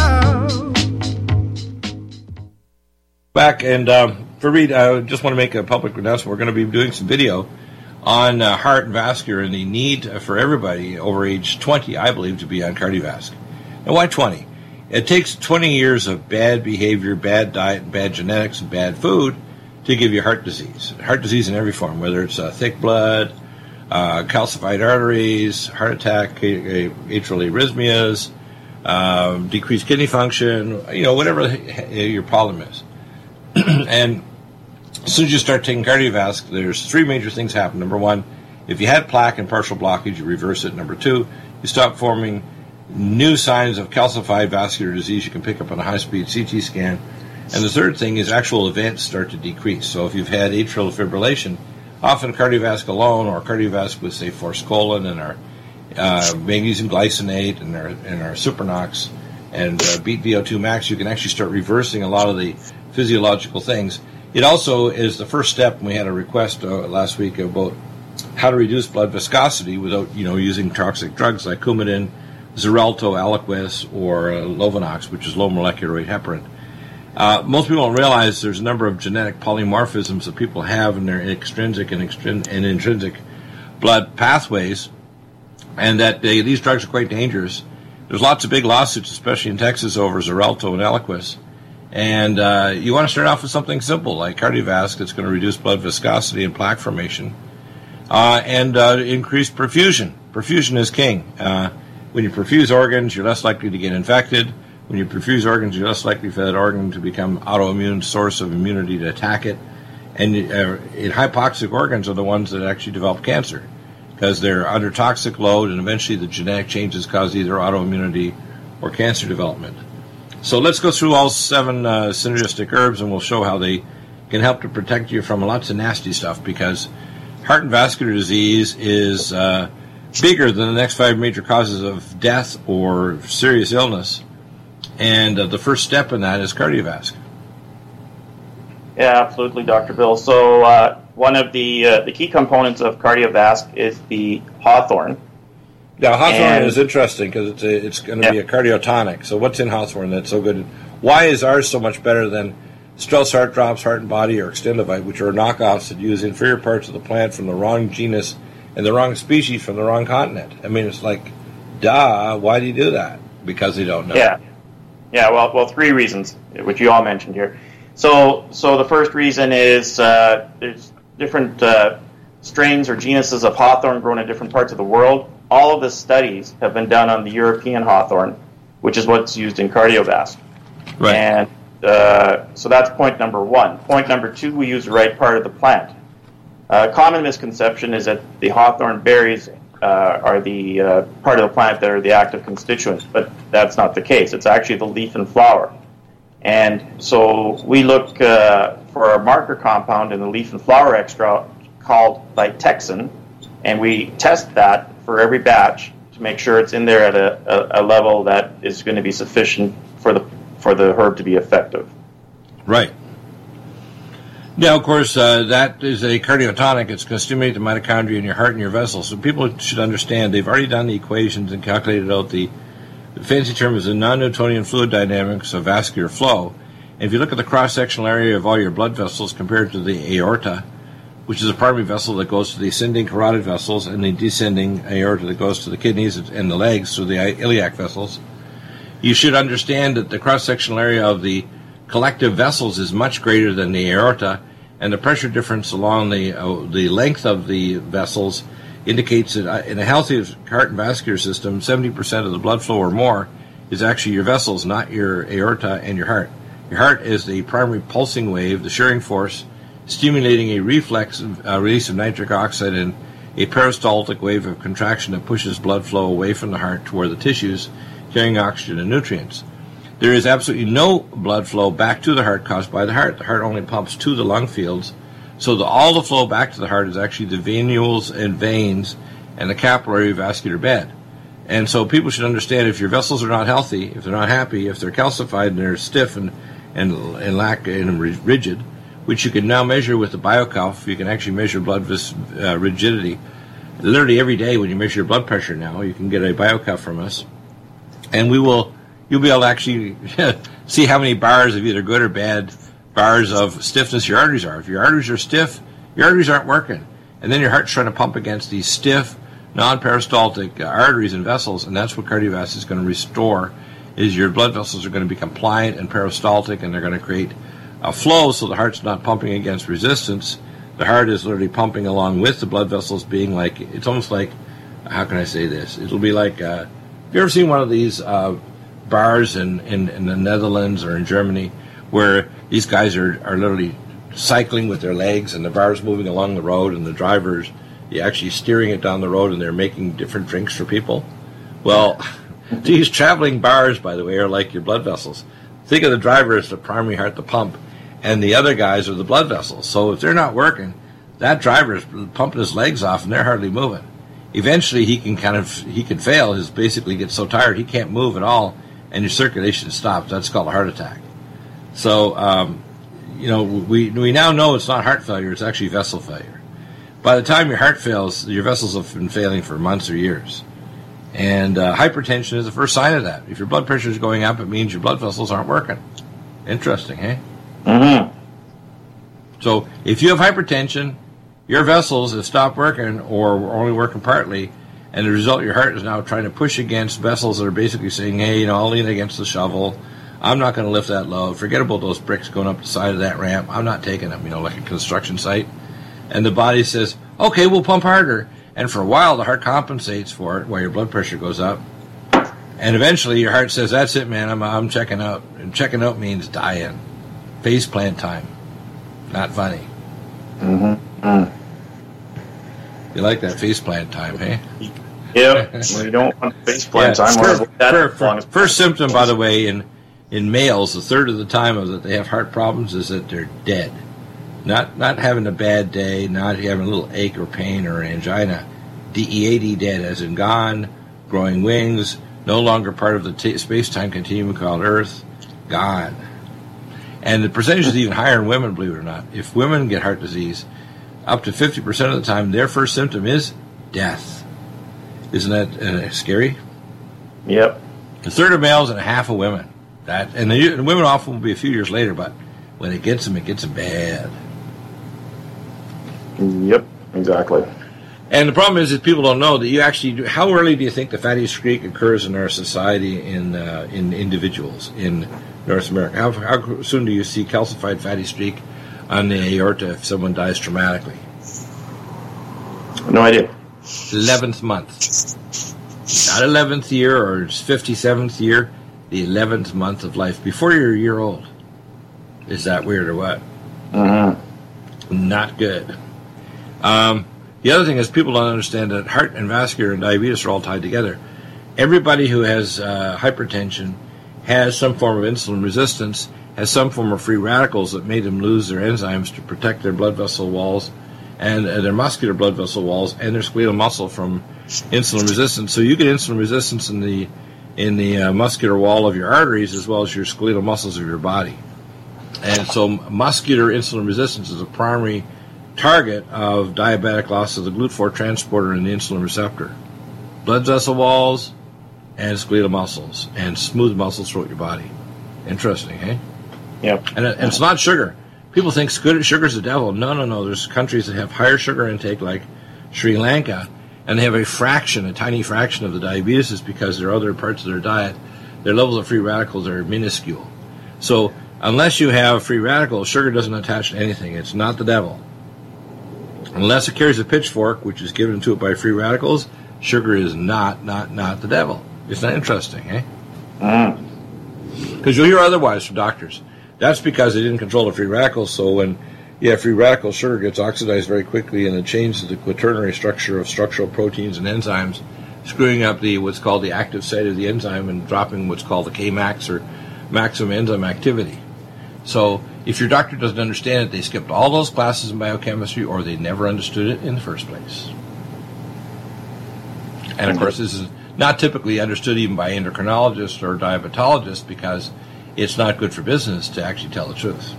enough. Back and, um, For Reed, I just want to make a public announcement. We're going to be doing some video on uh, heart and vascular and the need for everybody over age twenty, I believe, to be on cardiovasc. And why twenty? It takes twenty years of bad behavior, bad diet, bad genetics, and bad food to give you heart disease. Heart disease in every form, whether it's uh, thick blood, uh, calcified arteries, heart attack, atrial arrhythmias, um, decreased kidney function, you know, whatever your problem is. And as soon as you start taking cardiovasc, there's three major things happen. Number one, if you had plaque and partial blockage, you reverse it. Number two, you stop forming new signs of calcified vascular disease you can pick up on a high-speed C T scan. And the third thing is actual events start to decrease. So if you've had atrial fibrillation, often cardiovasc alone or cardiovasc with, say, forskolin and our uh, magnesium glycinate and our, and our Supernox and uh, beat V O two max, you can actually start reversing a lot of the physiological things. It also is the first step. We had a request uh, last week about how to reduce blood viscosity without, you know, using toxic drugs like Coumadin, Xarelto, Eliquis, or uh, Lovenox, which is low molecular weight heparin. Uh, most people don't realize there's a number of genetic polymorphisms that people have in their extrinsic and, extrin- and intrinsic blood pathways, and that they, these drugs are quite dangerous. There's lots of big lawsuits, especially in Texas, over Xarelto and Eliquis. And uh, you want to start off with something simple like cardiovasc that's going to reduce blood viscosity and plaque formation, uh, and uh, increase perfusion. Perfusion is king. Uh, when you perfuse organs, you're less likely to get infected. When you perfuse organs, you're less likely for that organ to become autoimmune source of immunity to attack it. And uh, in hypoxic organs are the ones that actually develop cancer because they're under toxic load, and eventually the genetic changes cause either autoimmunity or cancer development. So let's go through all seven uh, synergistic herbs, and we'll show how they can help to protect you from lots of nasty stuff, because heart and vascular disease is uh, bigger than the next five major causes of death or serious illness. And uh, the first step in that is cardiovascular. Yeah, absolutely, Doctor Bill. So uh, one of the uh, the key components of cardiovasc is the hawthorn. Yeah, hawthorn and, is interesting because it's a, it's going to yeah. be a cardiotonic. So what's in hawthorn that's so good? Why is ours so much better than Strauss heart drops, heart and body, or Extendivite, which are knockoffs that use inferior parts of the plant from the wrong genus and the wrong species from the wrong continent. I mean, it's like, duh, why do you do that? Because they don't know. Yeah. Yeah, well, well, three reasons, which you all mentioned here. So, so the first reason is uh, there's different uh, strains or genuses of hawthorn grown in different parts of the world. All of the studies have been done on the European hawthorn, which is what's used in Cardiovasc. Right. And uh, so that's point number one. Point number two, we use the right part of the plant. A uh, common misconception is that the hawthorn berries uh, are the uh, part of the plant that are the active constituents, but that's not the case. It's actually the leaf and flower. And so we look uh, for a marker compound in the leaf and flower extract called Vitexin, and we test that for every batch to make sure it's in there at a, a, a level that is going to be sufficient for the for the herb to be effective. Right. Now, of course, uh, that is a cardiotonic. It's going to stimulate the mitochondria in your heart and your vessels. So people should understand they've already done the equations and calculated out the, the fancy term is the non-Newtonian fluid dynamics of vascular flow. And if you look at the cross-sectional area of all your blood vessels compared to the aorta, which is a primary vessel that goes to the ascending carotid vessels, and the descending aorta that goes to the kidneys and the legs through the iliac vessels, you should understand that the cross-sectional area of the collective vessels is much greater than the aorta, and the pressure difference along the uh, the length of the vessels indicates that uh, in a healthy heart and vascular system, seventy percent of the blood flow or more is actually your vessels, not your aorta and your heart. Your heart is the primary pulsing wave, the shearing force, stimulating a reflex uh, release of nitric oxide and a peristaltic wave of contraction that pushes blood flow away from the heart toward the tissues, carrying oxygen and nutrients. There is absolutely no blood flow back to the heart caused by the heart. The heart only pumps to the lung fields. So the, all the flow back to the heart is actually the venules and veins and the capillary vascular bed. And so people should understand if your vessels are not healthy, if they're not happy, if they're calcified and they're stiff and, and, and lack and rigid, which you can now measure with the BioCuff. You can actually measure blood vis, uh, rigidity. Literally every day when you measure your blood pressure now, you can get a BioCuff from us. And we will, you'll be able to actually see how many bars of either good or bad bars of stiffness your arteries are. If your arteries are stiff, your arteries aren't working. And then your heart's trying to pump against these stiff, non-peristaltic uh, arteries and vessels, and that's what Cardiovasc is going to restore, is your blood vessels are going to be compliant and peristaltic, and they're going to create a flow so the heart's not pumping against resistance. The heart is literally pumping along with the blood vessels, being like, it's almost like, how can I say this? It'll be like, uh, have you ever seen one of these uh, bars in, in, in the Netherlands or in Germany where these guys are, are literally cycling with their legs and the bar's moving along the road and the driver's actually steering it down the road and they're making different drinks for people? Well, these traveling bars, by the way, are like your blood vessels. Think of the driver as the primary heart, the pump, and the other guys are the blood vessels. So if they're not working, that driver is pumping his legs off and they're hardly moving. Eventually he can kind of, he can fail, he basically gets so tired he can't move at all, and your circulation stops. That's called a heart attack. So, um, you know, we we now know it's not heart failure, it's actually vessel failure. By the time your heart fails, your vessels have been failing for months or years. And uh, hypertension is the first sign of that. If your blood pressure is going up, it means your blood vessels aren't working. Interesting, eh? Mm-hmm. So if you have hypertension, your vessels have stopped working or are only working partly, and the result, your heart is now trying to push against vessels that are basically saying, hey, you know, I'll lean against the shovel. I'm not going to lift that load. Forget about those bricks going up the side of that ramp. I'm not taking them, you know, like a construction site. And the body says, okay, we'll pump harder. And for a while, the heart compensates for it while your blood pressure goes up. And eventually, your heart says, that's it, man, I'm, I'm checking out. And checking out means dying. Face plant time. Not funny. Mm-hmm. Mm. You like that face plant time, hey? Yep. We don't want face plant yeah, time. First, for, for, first symptom, by the way, in in males, a third of the time of that they have heart problems is that they're dead. Not not having a bad day, not having a little ache or pain or angina. D E A D, dead, as in gone, growing wings, no longer part of the t- space-time continuum called Earth, gone. And the percentage is even higher in women, believe it or not. If women get heart disease, up to fifty percent of the time, their first symptom is death. Isn't that uh, scary? Yep. A third of males and a half of women. That and the, the women often will be a few years later, but when it gets them, it gets them bad. Yep, exactly. And the problem is that people don't know that you actually do. How early do you think the fatty streak occurs in our society in uh, in individuals in North America? How, how soon do you see calcified fatty streak on the aorta if someone dies traumatically? No idea. eleventh month. Not eleventh year or fifty-seventh year, the eleventh month of life, before you're a year old. Is that weird or what? Mm-hmm. Not good. Um, the other thing is people don't understand that heart and vascular and diabetes are all tied together. Everybody who has uh, hypertension has some form of insulin resistance, has some form of free radicals that made them lose their enzymes to protect their blood vessel walls and uh, their muscular blood vessel walls and their skeletal muscle from insulin resistance. So you get insulin resistance in the in the uh, muscular wall of your arteries as well as your skeletal muscles of your body. And so muscular insulin resistance is a primary target of diabetic loss of the G L U T four transporter and the insulin receptor. Blood vessel walls and skeletal muscles and smooth muscles throughout your body. Interesting, eh? Yep. And, and it's not sugar. People think sugar's the devil. No, no, no. There's countries that have higher sugar intake like Sri Lanka, and they have a fraction, a tiny fraction of the diabetes is because there are other parts of their diet. Their levels of free radicals are minuscule. So unless you have free radicals, sugar doesn't attach to anything. It's not the devil. Unless it carries a pitchfork, which is given to it by free radicals, sugar is not, not, not the devil. It's not interesting, eh? Because mm. you'll hear otherwise from doctors. That's because they didn't control the free radicals, so when you have free radicals, sugar gets oxidized very quickly and it changes the quaternary structure of structural proteins and enzymes, screwing up the what's called the active site of the enzyme and dropping what's called the Kmax or maximum enzyme activity. So if your doctor doesn't understand it, they skipped all those classes in biochemistry or they never understood it in the first place. And of course, this is not typically understood even by endocrinologists or diabetologists because it's not good for business to actually tell the truth.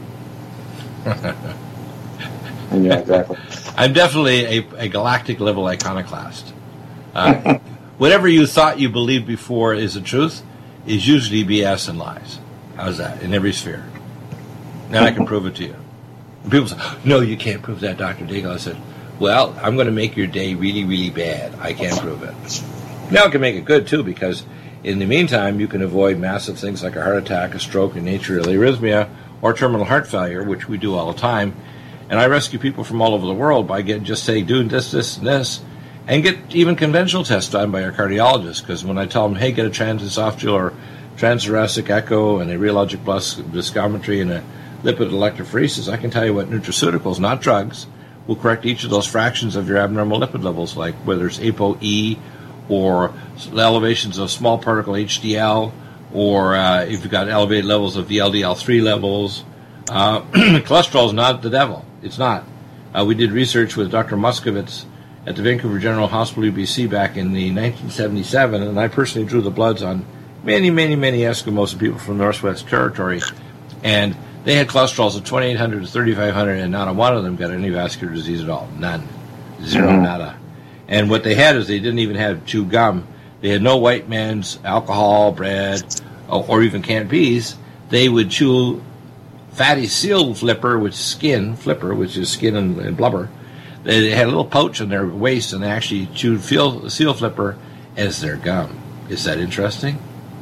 Yeah, exactly. I'm definitely a, a galactic level iconoclast. Uh, whatever you thought you believed before is the truth is usually B S and lies. How's that? In every sphere. Now I can prove it to you. And people say, no, you can't prove that, Doctor Deagle. I said, well, I'm going to make your day really, really bad. I can't prove it. Now I can make it good, too, because in the meantime, you can avoid massive things like a heart attack, a stroke, an atrial arrhythmia, or terminal heart failure, which we do all the time. And I rescue people from all over the world by getting, just say, doing this, this, and this, and get even conventional tests done by our cardiologist, because when I tell them, hey, get a transesophageal or transthoracic echo and a rheologic viscometry and a lipid electrophoresis, I can tell you what nutraceuticals, not drugs, will correct each of those fractions of your abnormal lipid levels, like whether it's ApoE or elevations of small particle H D L, or uh, if you've got elevated levels of V L D L three levels. Uh, cholesterol is not the devil. It's not. Uh, we did research with Doctor Muscovitz at the Vancouver General Hospital, U B C, back in the nineteen seventy-seven, and I personally drew the bloods on many, many, many Eskimos and people from the Northwest Territory, and they had cholesterols of twenty-eight hundred to thirty-five hundred, and not a one of them got any vascular disease at all. None. Zero, mm-hmm. Nada. And what they had is they didn't even have chew gum. They had no white man's alcohol, bread, or even canned peas. They would chew fatty seal flipper, which is skin, flipper, which is skin and, and blubber. They had a little pouch in their waist, and they actually chewed feel, seal flipper as their gum. Is that interesting?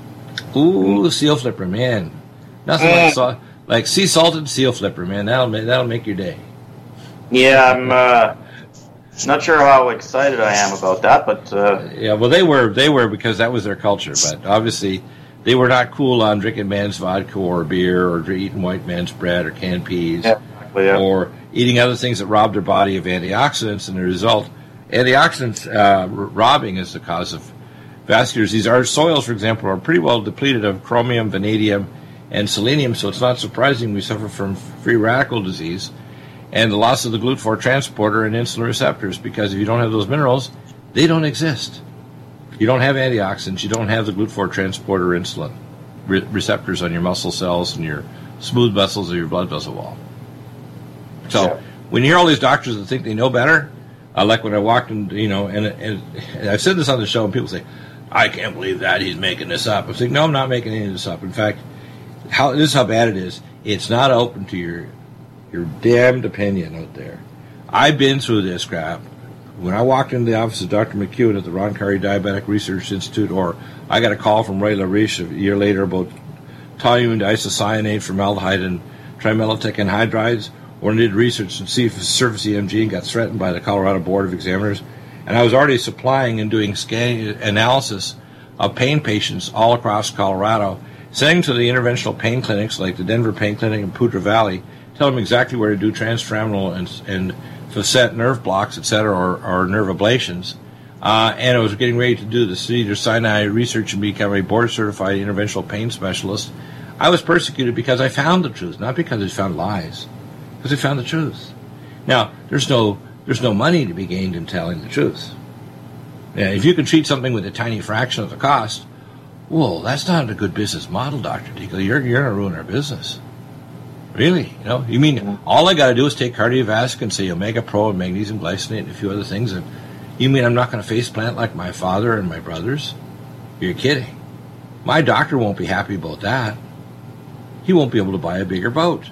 Ooh, seal flipper, man. Nothing mm. like salt. Like sea salted seal flipper, man. That'll make, that'll make your day. Yeah, I'm uh, not sure how excited I am about that, but uh... yeah, well, they were they were because that was their culture. But obviously, they were not cool on drinking man's vodka or beer or eating white man's bread or canned peas, yeah, exactly, yeah. or eating other things that rob their body of antioxidants. And the result, antioxidants uh, robbing is the cause of vascular disease. Our soils, for example, are pretty well depleted of chromium, vanadium, and selenium, so it's not surprising we suffer from free radical disease and the loss of the G L U T four transporter and insulin receptors, because if you don't have those minerals, they don't exist. You don't have antioxidants, you don't have the G L U T four transporter insulin re- receptors on your muscle cells and your smooth vessels of your blood vessel wall. So yeah. When you hear all these doctors that think they know better, uh, like when I walked in, you know, and, and, and I've said this on the show, and people say, I can't believe that, he's making this up. I think, no, I'm not making any of this up. In fact, how this is how bad it is. It's not open to your your damned opinion out there. I've been through this crap. When I walked into the office of Doctor McEwen at the Ron Carey Diabetic Research Institute, or I got a call from Ray LaRiche a year later about toluene isocyanate, formaldehyde, and trimellitic anhydrides, or I did research and see if surface E M G and got threatened by the Colorado Board of Examiners. And I was already supplying and doing scan analysis of pain patients all across Colorado, sending to the interventional pain clinics like the Denver Pain Clinic in Poudre Valley, tell them exactly where to do transforaminal and, and facet nerve blocks, et cetera, or, or nerve ablations. Uh, and I was getting ready to do the Cedars-Sinai research and become a board-certified interventional pain specialist. I was persecuted because I found the truth, not because I found lies, because I found the truth. Now, there's no there's no money to be gained in telling the truth. Yeah, if you can treat something with a tiny fraction of the cost, well, that's not a good business model, Doctor Deagle. You're you're going to ruin our business. Really? You know, you mean all I got to do is take Cardiovasc and say Omega Pro and magnesium glycinate and a few other things, and you mean I'm not going to face plant like my father and my brothers? You're kidding. My doctor won't be happy about that. He won't be able to buy a bigger boat.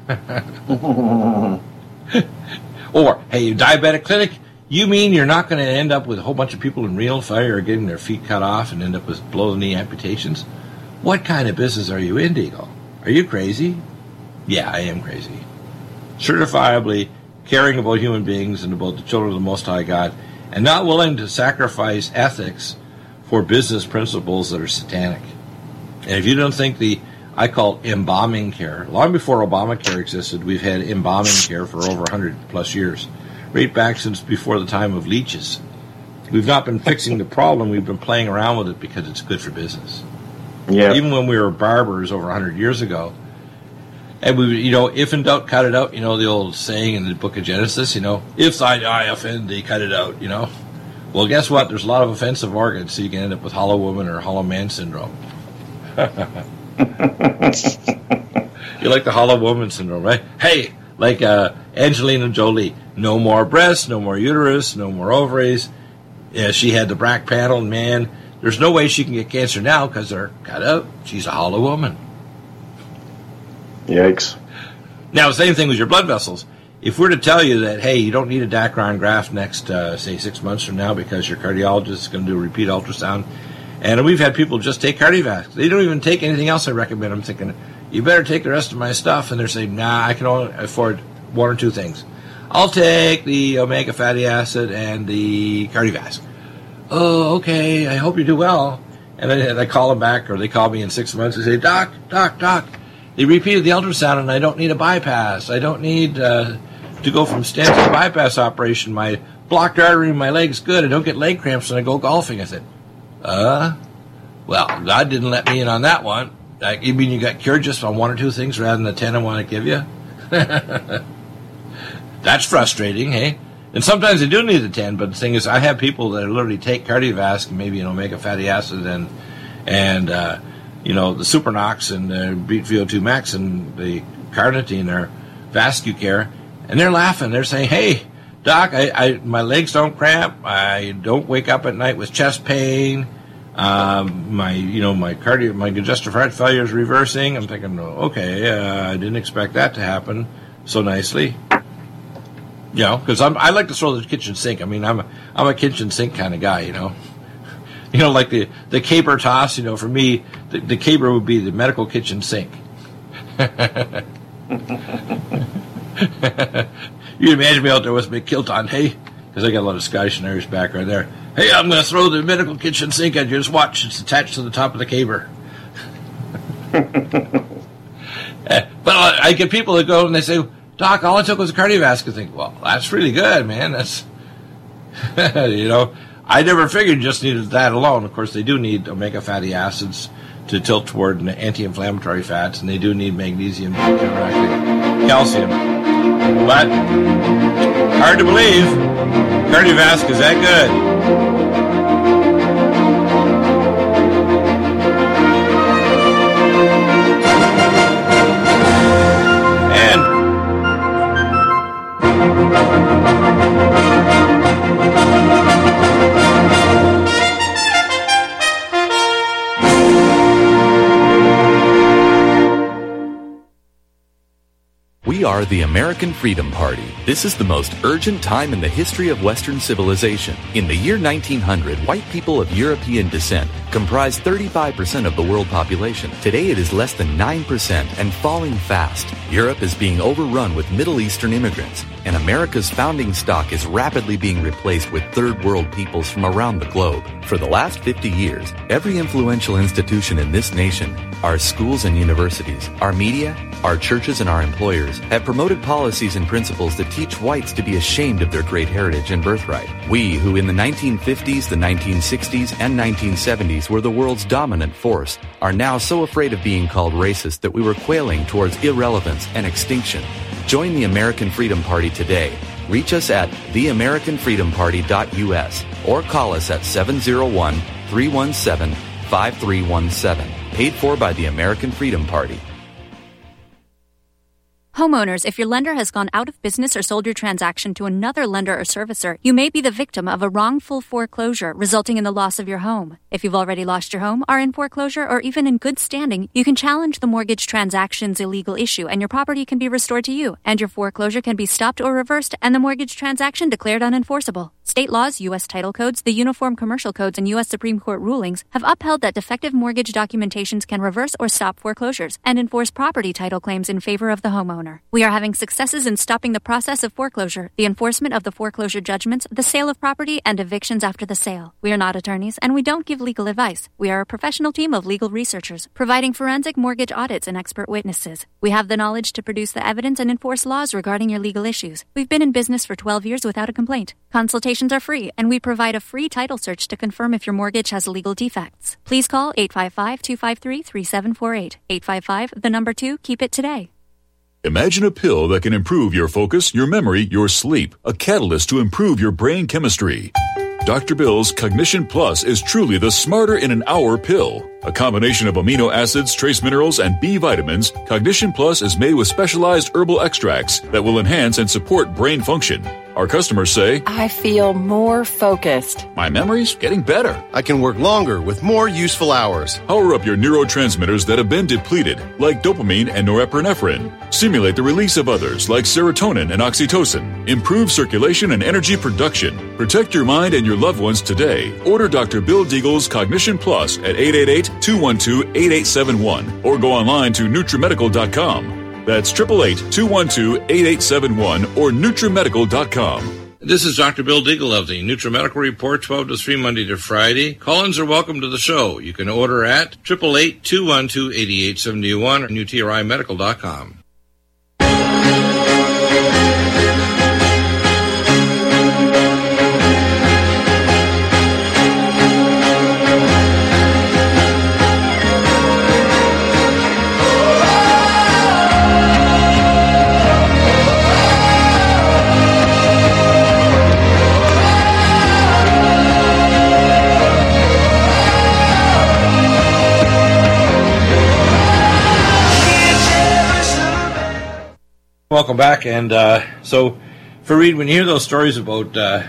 Or, hey, diabetic clinic, you mean you're not going to end up with a whole bunch of people in renal failure or getting their feet cut off and end up with below-the-knee amputations? What kind of business are you in, Deagle? Are you crazy? Yeah, I am crazy. Certifiably caring about human beings and about the children of the Most High God, and not willing to sacrifice ethics for business principles that are satanic. And if you don't think the, I call it embalming care, long before Obamacare existed, we've had embalming care for over one hundred plus years, right back since before the time of leeches. We've not been fixing the problem, we've been playing around with it because it's good for business. Yeah. Even when we were barbers over one hundred years ago, and we, you know, if in doubt, cut it out. You know, the old saying in the book of Genesis, you know, if thy eye offend thee, cut it out, you know. Well, guess what? There's a lot of offensive organs, so you can end up with hollow woman or hollow man syndrome. You like the hollow woman syndrome, right? Hey, like uh, Angelina Jolie, no more breasts, no more uterus, no more ovaries. Yeah, she had the back panel, man. There's no way she can get cancer now because they're cut out. She's a hollow woman. Yikes. Now, same thing with your blood vessels. If we're to tell you that, hey, you don't need a Dacron graft next, uh, say, six months from now because your cardiologist is going to do a repeat ultrasound, and we've had people just take Cardiovasc. They don't even take anything else I recommend. I'm thinking, you better take the rest of my stuff, and they're saying, nah, I can only afford one or two things. I'll take the omega fatty acid and the Cardiovasc. Oh, okay, I hope you do well. And then I call them back, or they call me in six months and say, Doc, Doc, Doc, they repeated the ultrasound, and I don't need a bypass. I don't need uh, to go from stent to bypass operation. My blocked artery in my leg's good. I don't get leg cramps when I go golfing. I said, uh, well, God didn't let me in on that one. Like, you mean you got cured just on one or two things rather than the ten I want to give you? That's frustrating, hey? And sometimes they do need the ten, but the thing is, I have people that literally take Cardiovasc and maybe an omega fatty acid and, and uh, you know, the Supernox and the Beat V O two Max and the carnitine or Vascucare, and they're laughing. They're saying, hey, Doc, I, I my legs don't cramp. I don't wake up at night with chest pain. Um, my, you know, my cardio, my congestive heart failure is reversing. I'm thinking, okay, uh, I didn't expect that to happen so nicely. You know, because I like to throw the kitchen sink. I mean, I'm a, I'm a kitchen sink kind of guy, you know. You know, like the, the caber toss, you know, for me, the, the caber would be the medical kitchen sink. You imagine me out there with my kilt on, hey, because I got a lot of Scottish and Irish background there. Hey, I'm going to throw the medical kitchen sink at you. Just watch. It's attached to the top of the caber. But I get people that go and they say, Doc, all I took was a Cardiovasc. I think, well, that's really good, man. That's, you know, I never figured you just needed that alone. Of course, they do need omega fatty acids to tilt toward anti-inflammatory fats, and they do need magnesium to counteract calcium. But hard to believe, Cardiovasc is that good. We are the American Freedom Party. This is the most urgent time in the history of Western civilization. In the year nineteen hundred, white people of European descent comprised thirty-five percent of the world population. Today it is less than nine percent and falling fast. Europe is being overrun with Middle Eastern immigrants, and America's founding stock is rapidly being replaced with third world peoples from around the globe. For the last fifty years, every influential institution in this nation, our schools and universities, our media, our churches and our employers have promoted policies and principles that teach whites to be ashamed of their great heritage and birthright. We, who in the nineteen fifties, the nineteen sixties, and nineteen seventies were the world's dominant force, are now so afraid of being called racist that we were quailing towards irrelevance and extinction. Join the American Freedom Party today. Reach us at the american freedom party dot u s or call us at seven oh one, three one seven, five three one seven. Paid for by the American Freedom Party. Homeowners, if your lender has gone out of business or sold your transaction to another lender or servicer, you may be the victim of a wrongful foreclosure, resulting in the loss of your home. If you've already lost your home, are in foreclosure, or even in good standing, you can challenge the mortgage transaction's illegal issue, and your property can be restored to you, and your foreclosure can be stopped or reversed, and the mortgage transaction declared unenforceable. State laws, U S title codes, the Uniform Commercial Codes, and U S Supreme Court rulings have upheld that defective mortgage documentations can reverse or stop foreclosures and enforce property title claims in favor of the homeowner. We are having successes in stopping the process of foreclosure, the enforcement of the foreclosure judgments, the sale of property, and evictions after the sale. We are not attorneys, and we don't give legal advice. We are a professional team of legal researchers, providing forensic mortgage audits and expert witnesses. We have the knowledge to produce the evidence and enforce laws regarding your legal issues. We've been in business for twelve years without a complaint. Consultations are free, and we provide a free title search to confirm if your mortgage has legal defects. Please call eight five five, two five three, three seven four eight. eight five five, the number two, keep it today. Imagine a pill that can improve your focus, your memory, your sleep, a catalyst to improve your brain chemistry. Doctor Bill's Cognition Plus is truly the smarter in an hour pill. A combination of amino acids, trace minerals, and B vitamins, Cognition Plus is made with specialized herbal extracts that will enhance and support brain function. Our customers say, I feel more focused. My memory's getting better. I can work longer with more useful hours. Power up your neurotransmitters that have been depleted, like dopamine and norepinephrine. Stimulate the release of others, like serotonin and oxytocin. Improve circulation and energy production. Protect your mind and your loved ones today. Order Doctor Bill Deagle's Cognition Plus at eight eight eight, two one two, eight eight seven one or go online to nutrimedical dot com. That's eight eight eight, two one two, eight eight seven one or nutrimedical dot com. This is Doctor Bill Deagle of the NutriMedical Report, twelve to three, Monday to Friday. Call-ins are welcome to the show. You can order at eight eight eight, two one two, eight eight seven one or nutrimedical dot com. Welcome back. And uh, so, Fareed, when you hear those stories about, uh,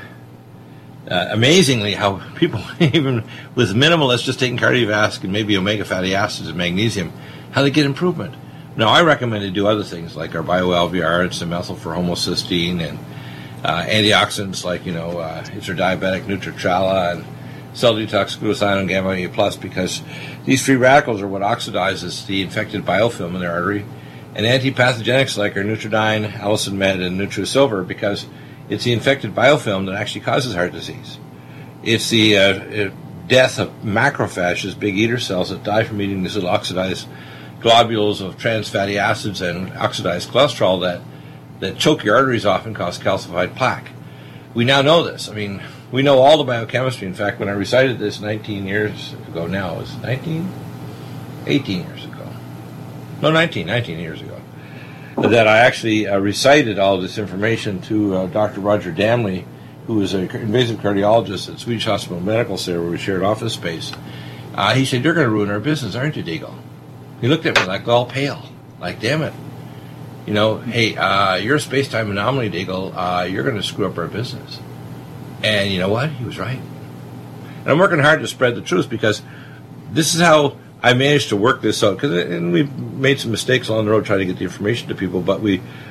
uh, amazingly, how people, even with minimal, just taking cardiovascular and maybe omega fatty acids and magnesium, how they get improvement. Now, I recommend to do other things like our BioL V R, it's a methyl for homocysteine, and uh, antioxidants like, you know, uh, it's our diabetic Nutrichala and cell detox glutathione gamma A plus, because these free radicals are what oxidizes the infected biofilm in the artery. And antipathogenics like our Nutridyne, Allicin Med, and Nutrisilver, because it's the infected biofilm that actually causes heart disease. It's the uh, death of macrophages, big eater cells that die from eating these little oxidized globules of trans fatty acids and oxidized cholesterol that, that choke your arteries off and cause calcified plaque. We now know this. I mean, we know all the biochemistry. In fact, when I recited this nineteen years ago now, it was nineteen? eighteen years ago. No, nineteen, nineteen years ago, that I actually uh, recited all this information to uh, Doctor Roger Damley, who was an invasive cardiologist at Swedish Hospital Medical Center, where we shared office space. Uh, he said, you're going to ruin our business, aren't you, Deagle? He looked at me like all pale, like, damn it. You know, hey, uh, you're a space-time anomaly, Deagle. Uh, you're going to screw up our business. And you know what? He was right. And I'm working hard to spread the truth, because this is how I managed to work this out, because and we made some mistakes along the road trying to get the information to people, but we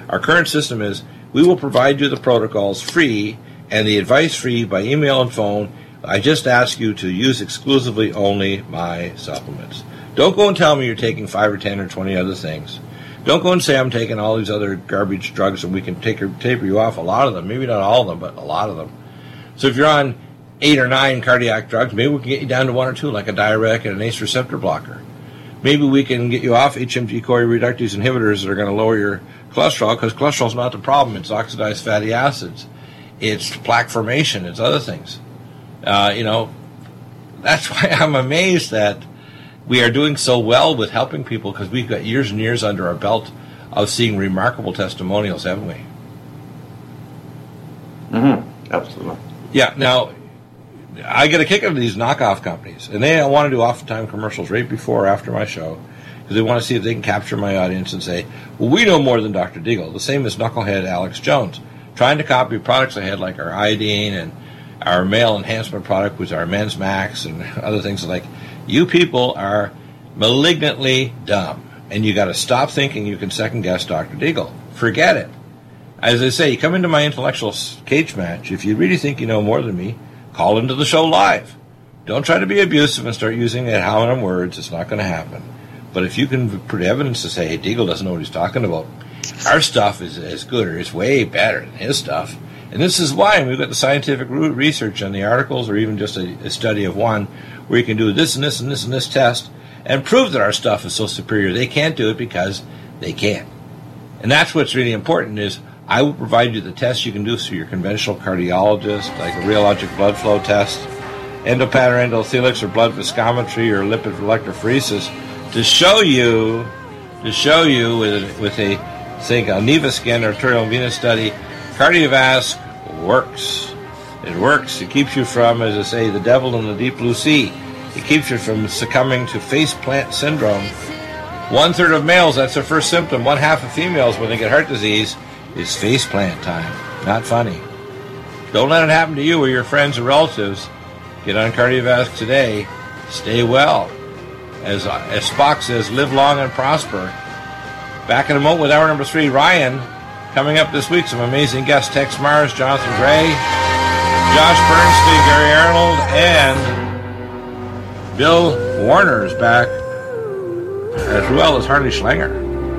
Our current system is we will provide you the protocols free and the advice free by email and phone. I just ask you to use exclusively only my supplements. Don't go and tell me you're taking five or ten or twenty other things. Don't go and say I'm taking all these other garbage drugs and we can take taper you off a lot of them. Maybe not all of them, but a lot of them. So if you're on eight or nine cardiac drugs, maybe we can get you down to one or two, like a diuretic and an A C E receptor blocker. Maybe we can get you off H M G-CoA reductase inhibitors that are going to lower your cholesterol, because cholesterol is not the problem. It's oxidized fatty acids. It's plaque formation. It's other things. Uh, you know, that's why I'm amazed that we are doing so well with helping people, because we've got years and years under our belt of seeing remarkable testimonials, haven't we? Mm-hmm. Absolutely. Yeah. Now, I get a kick out of these knockoff companies, and they want to do off-the-time commercials right before or after my show, because they want to see if they can capture my audience and say, well, we know more than Doctor Deagle. The same as knucklehead Alex Jones, trying to copy products I had, like our iodine and our male enhancement product, which our Men's Max and other things. Like, you people are malignantly dumb, and you got to stop thinking you can second-guess Doctor Deagle. Forget it. As I say, you come into my intellectual cage match. If you really think you know more than me, call into the show live. Don't try to be abusive and start using it how in words. It's not going to happen. But if you can put evidence to say, hey, Deagle doesn't know what he's talking about, our stuff is as good or it's way better than his stuff. And this is why we've got the scientific research on the articles, or even just a, a study of one, where you can do this and this and this and this test and prove that our stuff is so superior. They can't do it because they can't. And that's what's really important is I will provide you the tests you can do through your conventional cardiologist, like a rheologic blood flow test, endopattern endothelics, or blood viscometry, or lipid electrophoresis, to show you, to show you with, with a, think, a Nevascan arterial venous study, cardiovasc works. It works. It keeps you from, as I say, the devil in the deep blue sea. It keeps you from succumbing to faceplant syndrome. One third of males, that's their first symptom. One half of females, when they get heart disease, is faceplant time. Not funny. Don't let it happen to you or your friends or relatives. Get on Cardiovasc today. Stay well. As, as Spock says, live long and prosper. Back in a moment with hour number three, Ryan. Coming up this week, some amazing guests. Tex Mars, Jonathan Gray, Josh Bernstein, Gary Arnold, and Bill Warner is back, as well as Harley Schlanger.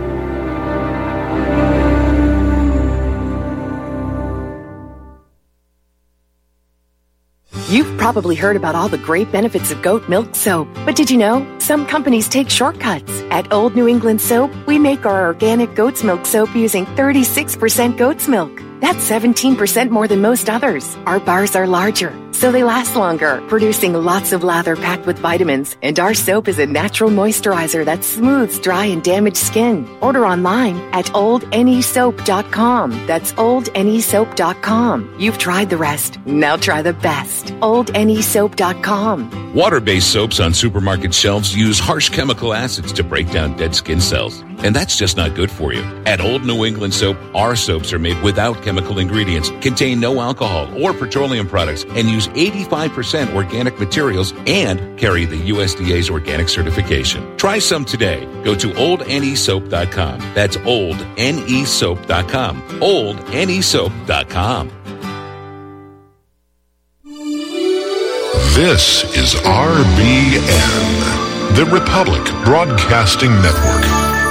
You've probably heard about all the great benefits of goat milk soap, but did you know some companies take shortcuts? At Old New England Soap, we make our organic goat's milk soap using thirty-six percent goat's milk. That's seventeen percent more than most others. Our bars are larger, so they last longer, producing lots of lather packed with vitamins. And our soap is a natural moisturizer that smooths dry and damaged skin. Order online at old n e soap dot com. That's old n e soap dot com. You've tried the rest. Now try the best. old n e soap dot com. Water-based soaps on supermarket shelves use harsh chemical acids to break down dead skin cells. And that's just not good for you. At Old New England Soap, our soaps are made without chemical ingredients, contain no alcohol or petroleum products, and use eighty-five percent organic materials and carry the U S D A's organic certification. Try some today. Go to old n e soap dot com. That's old n e soap dot com. old n e soap dot com. This is R B N, the Republic Broadcasting Network.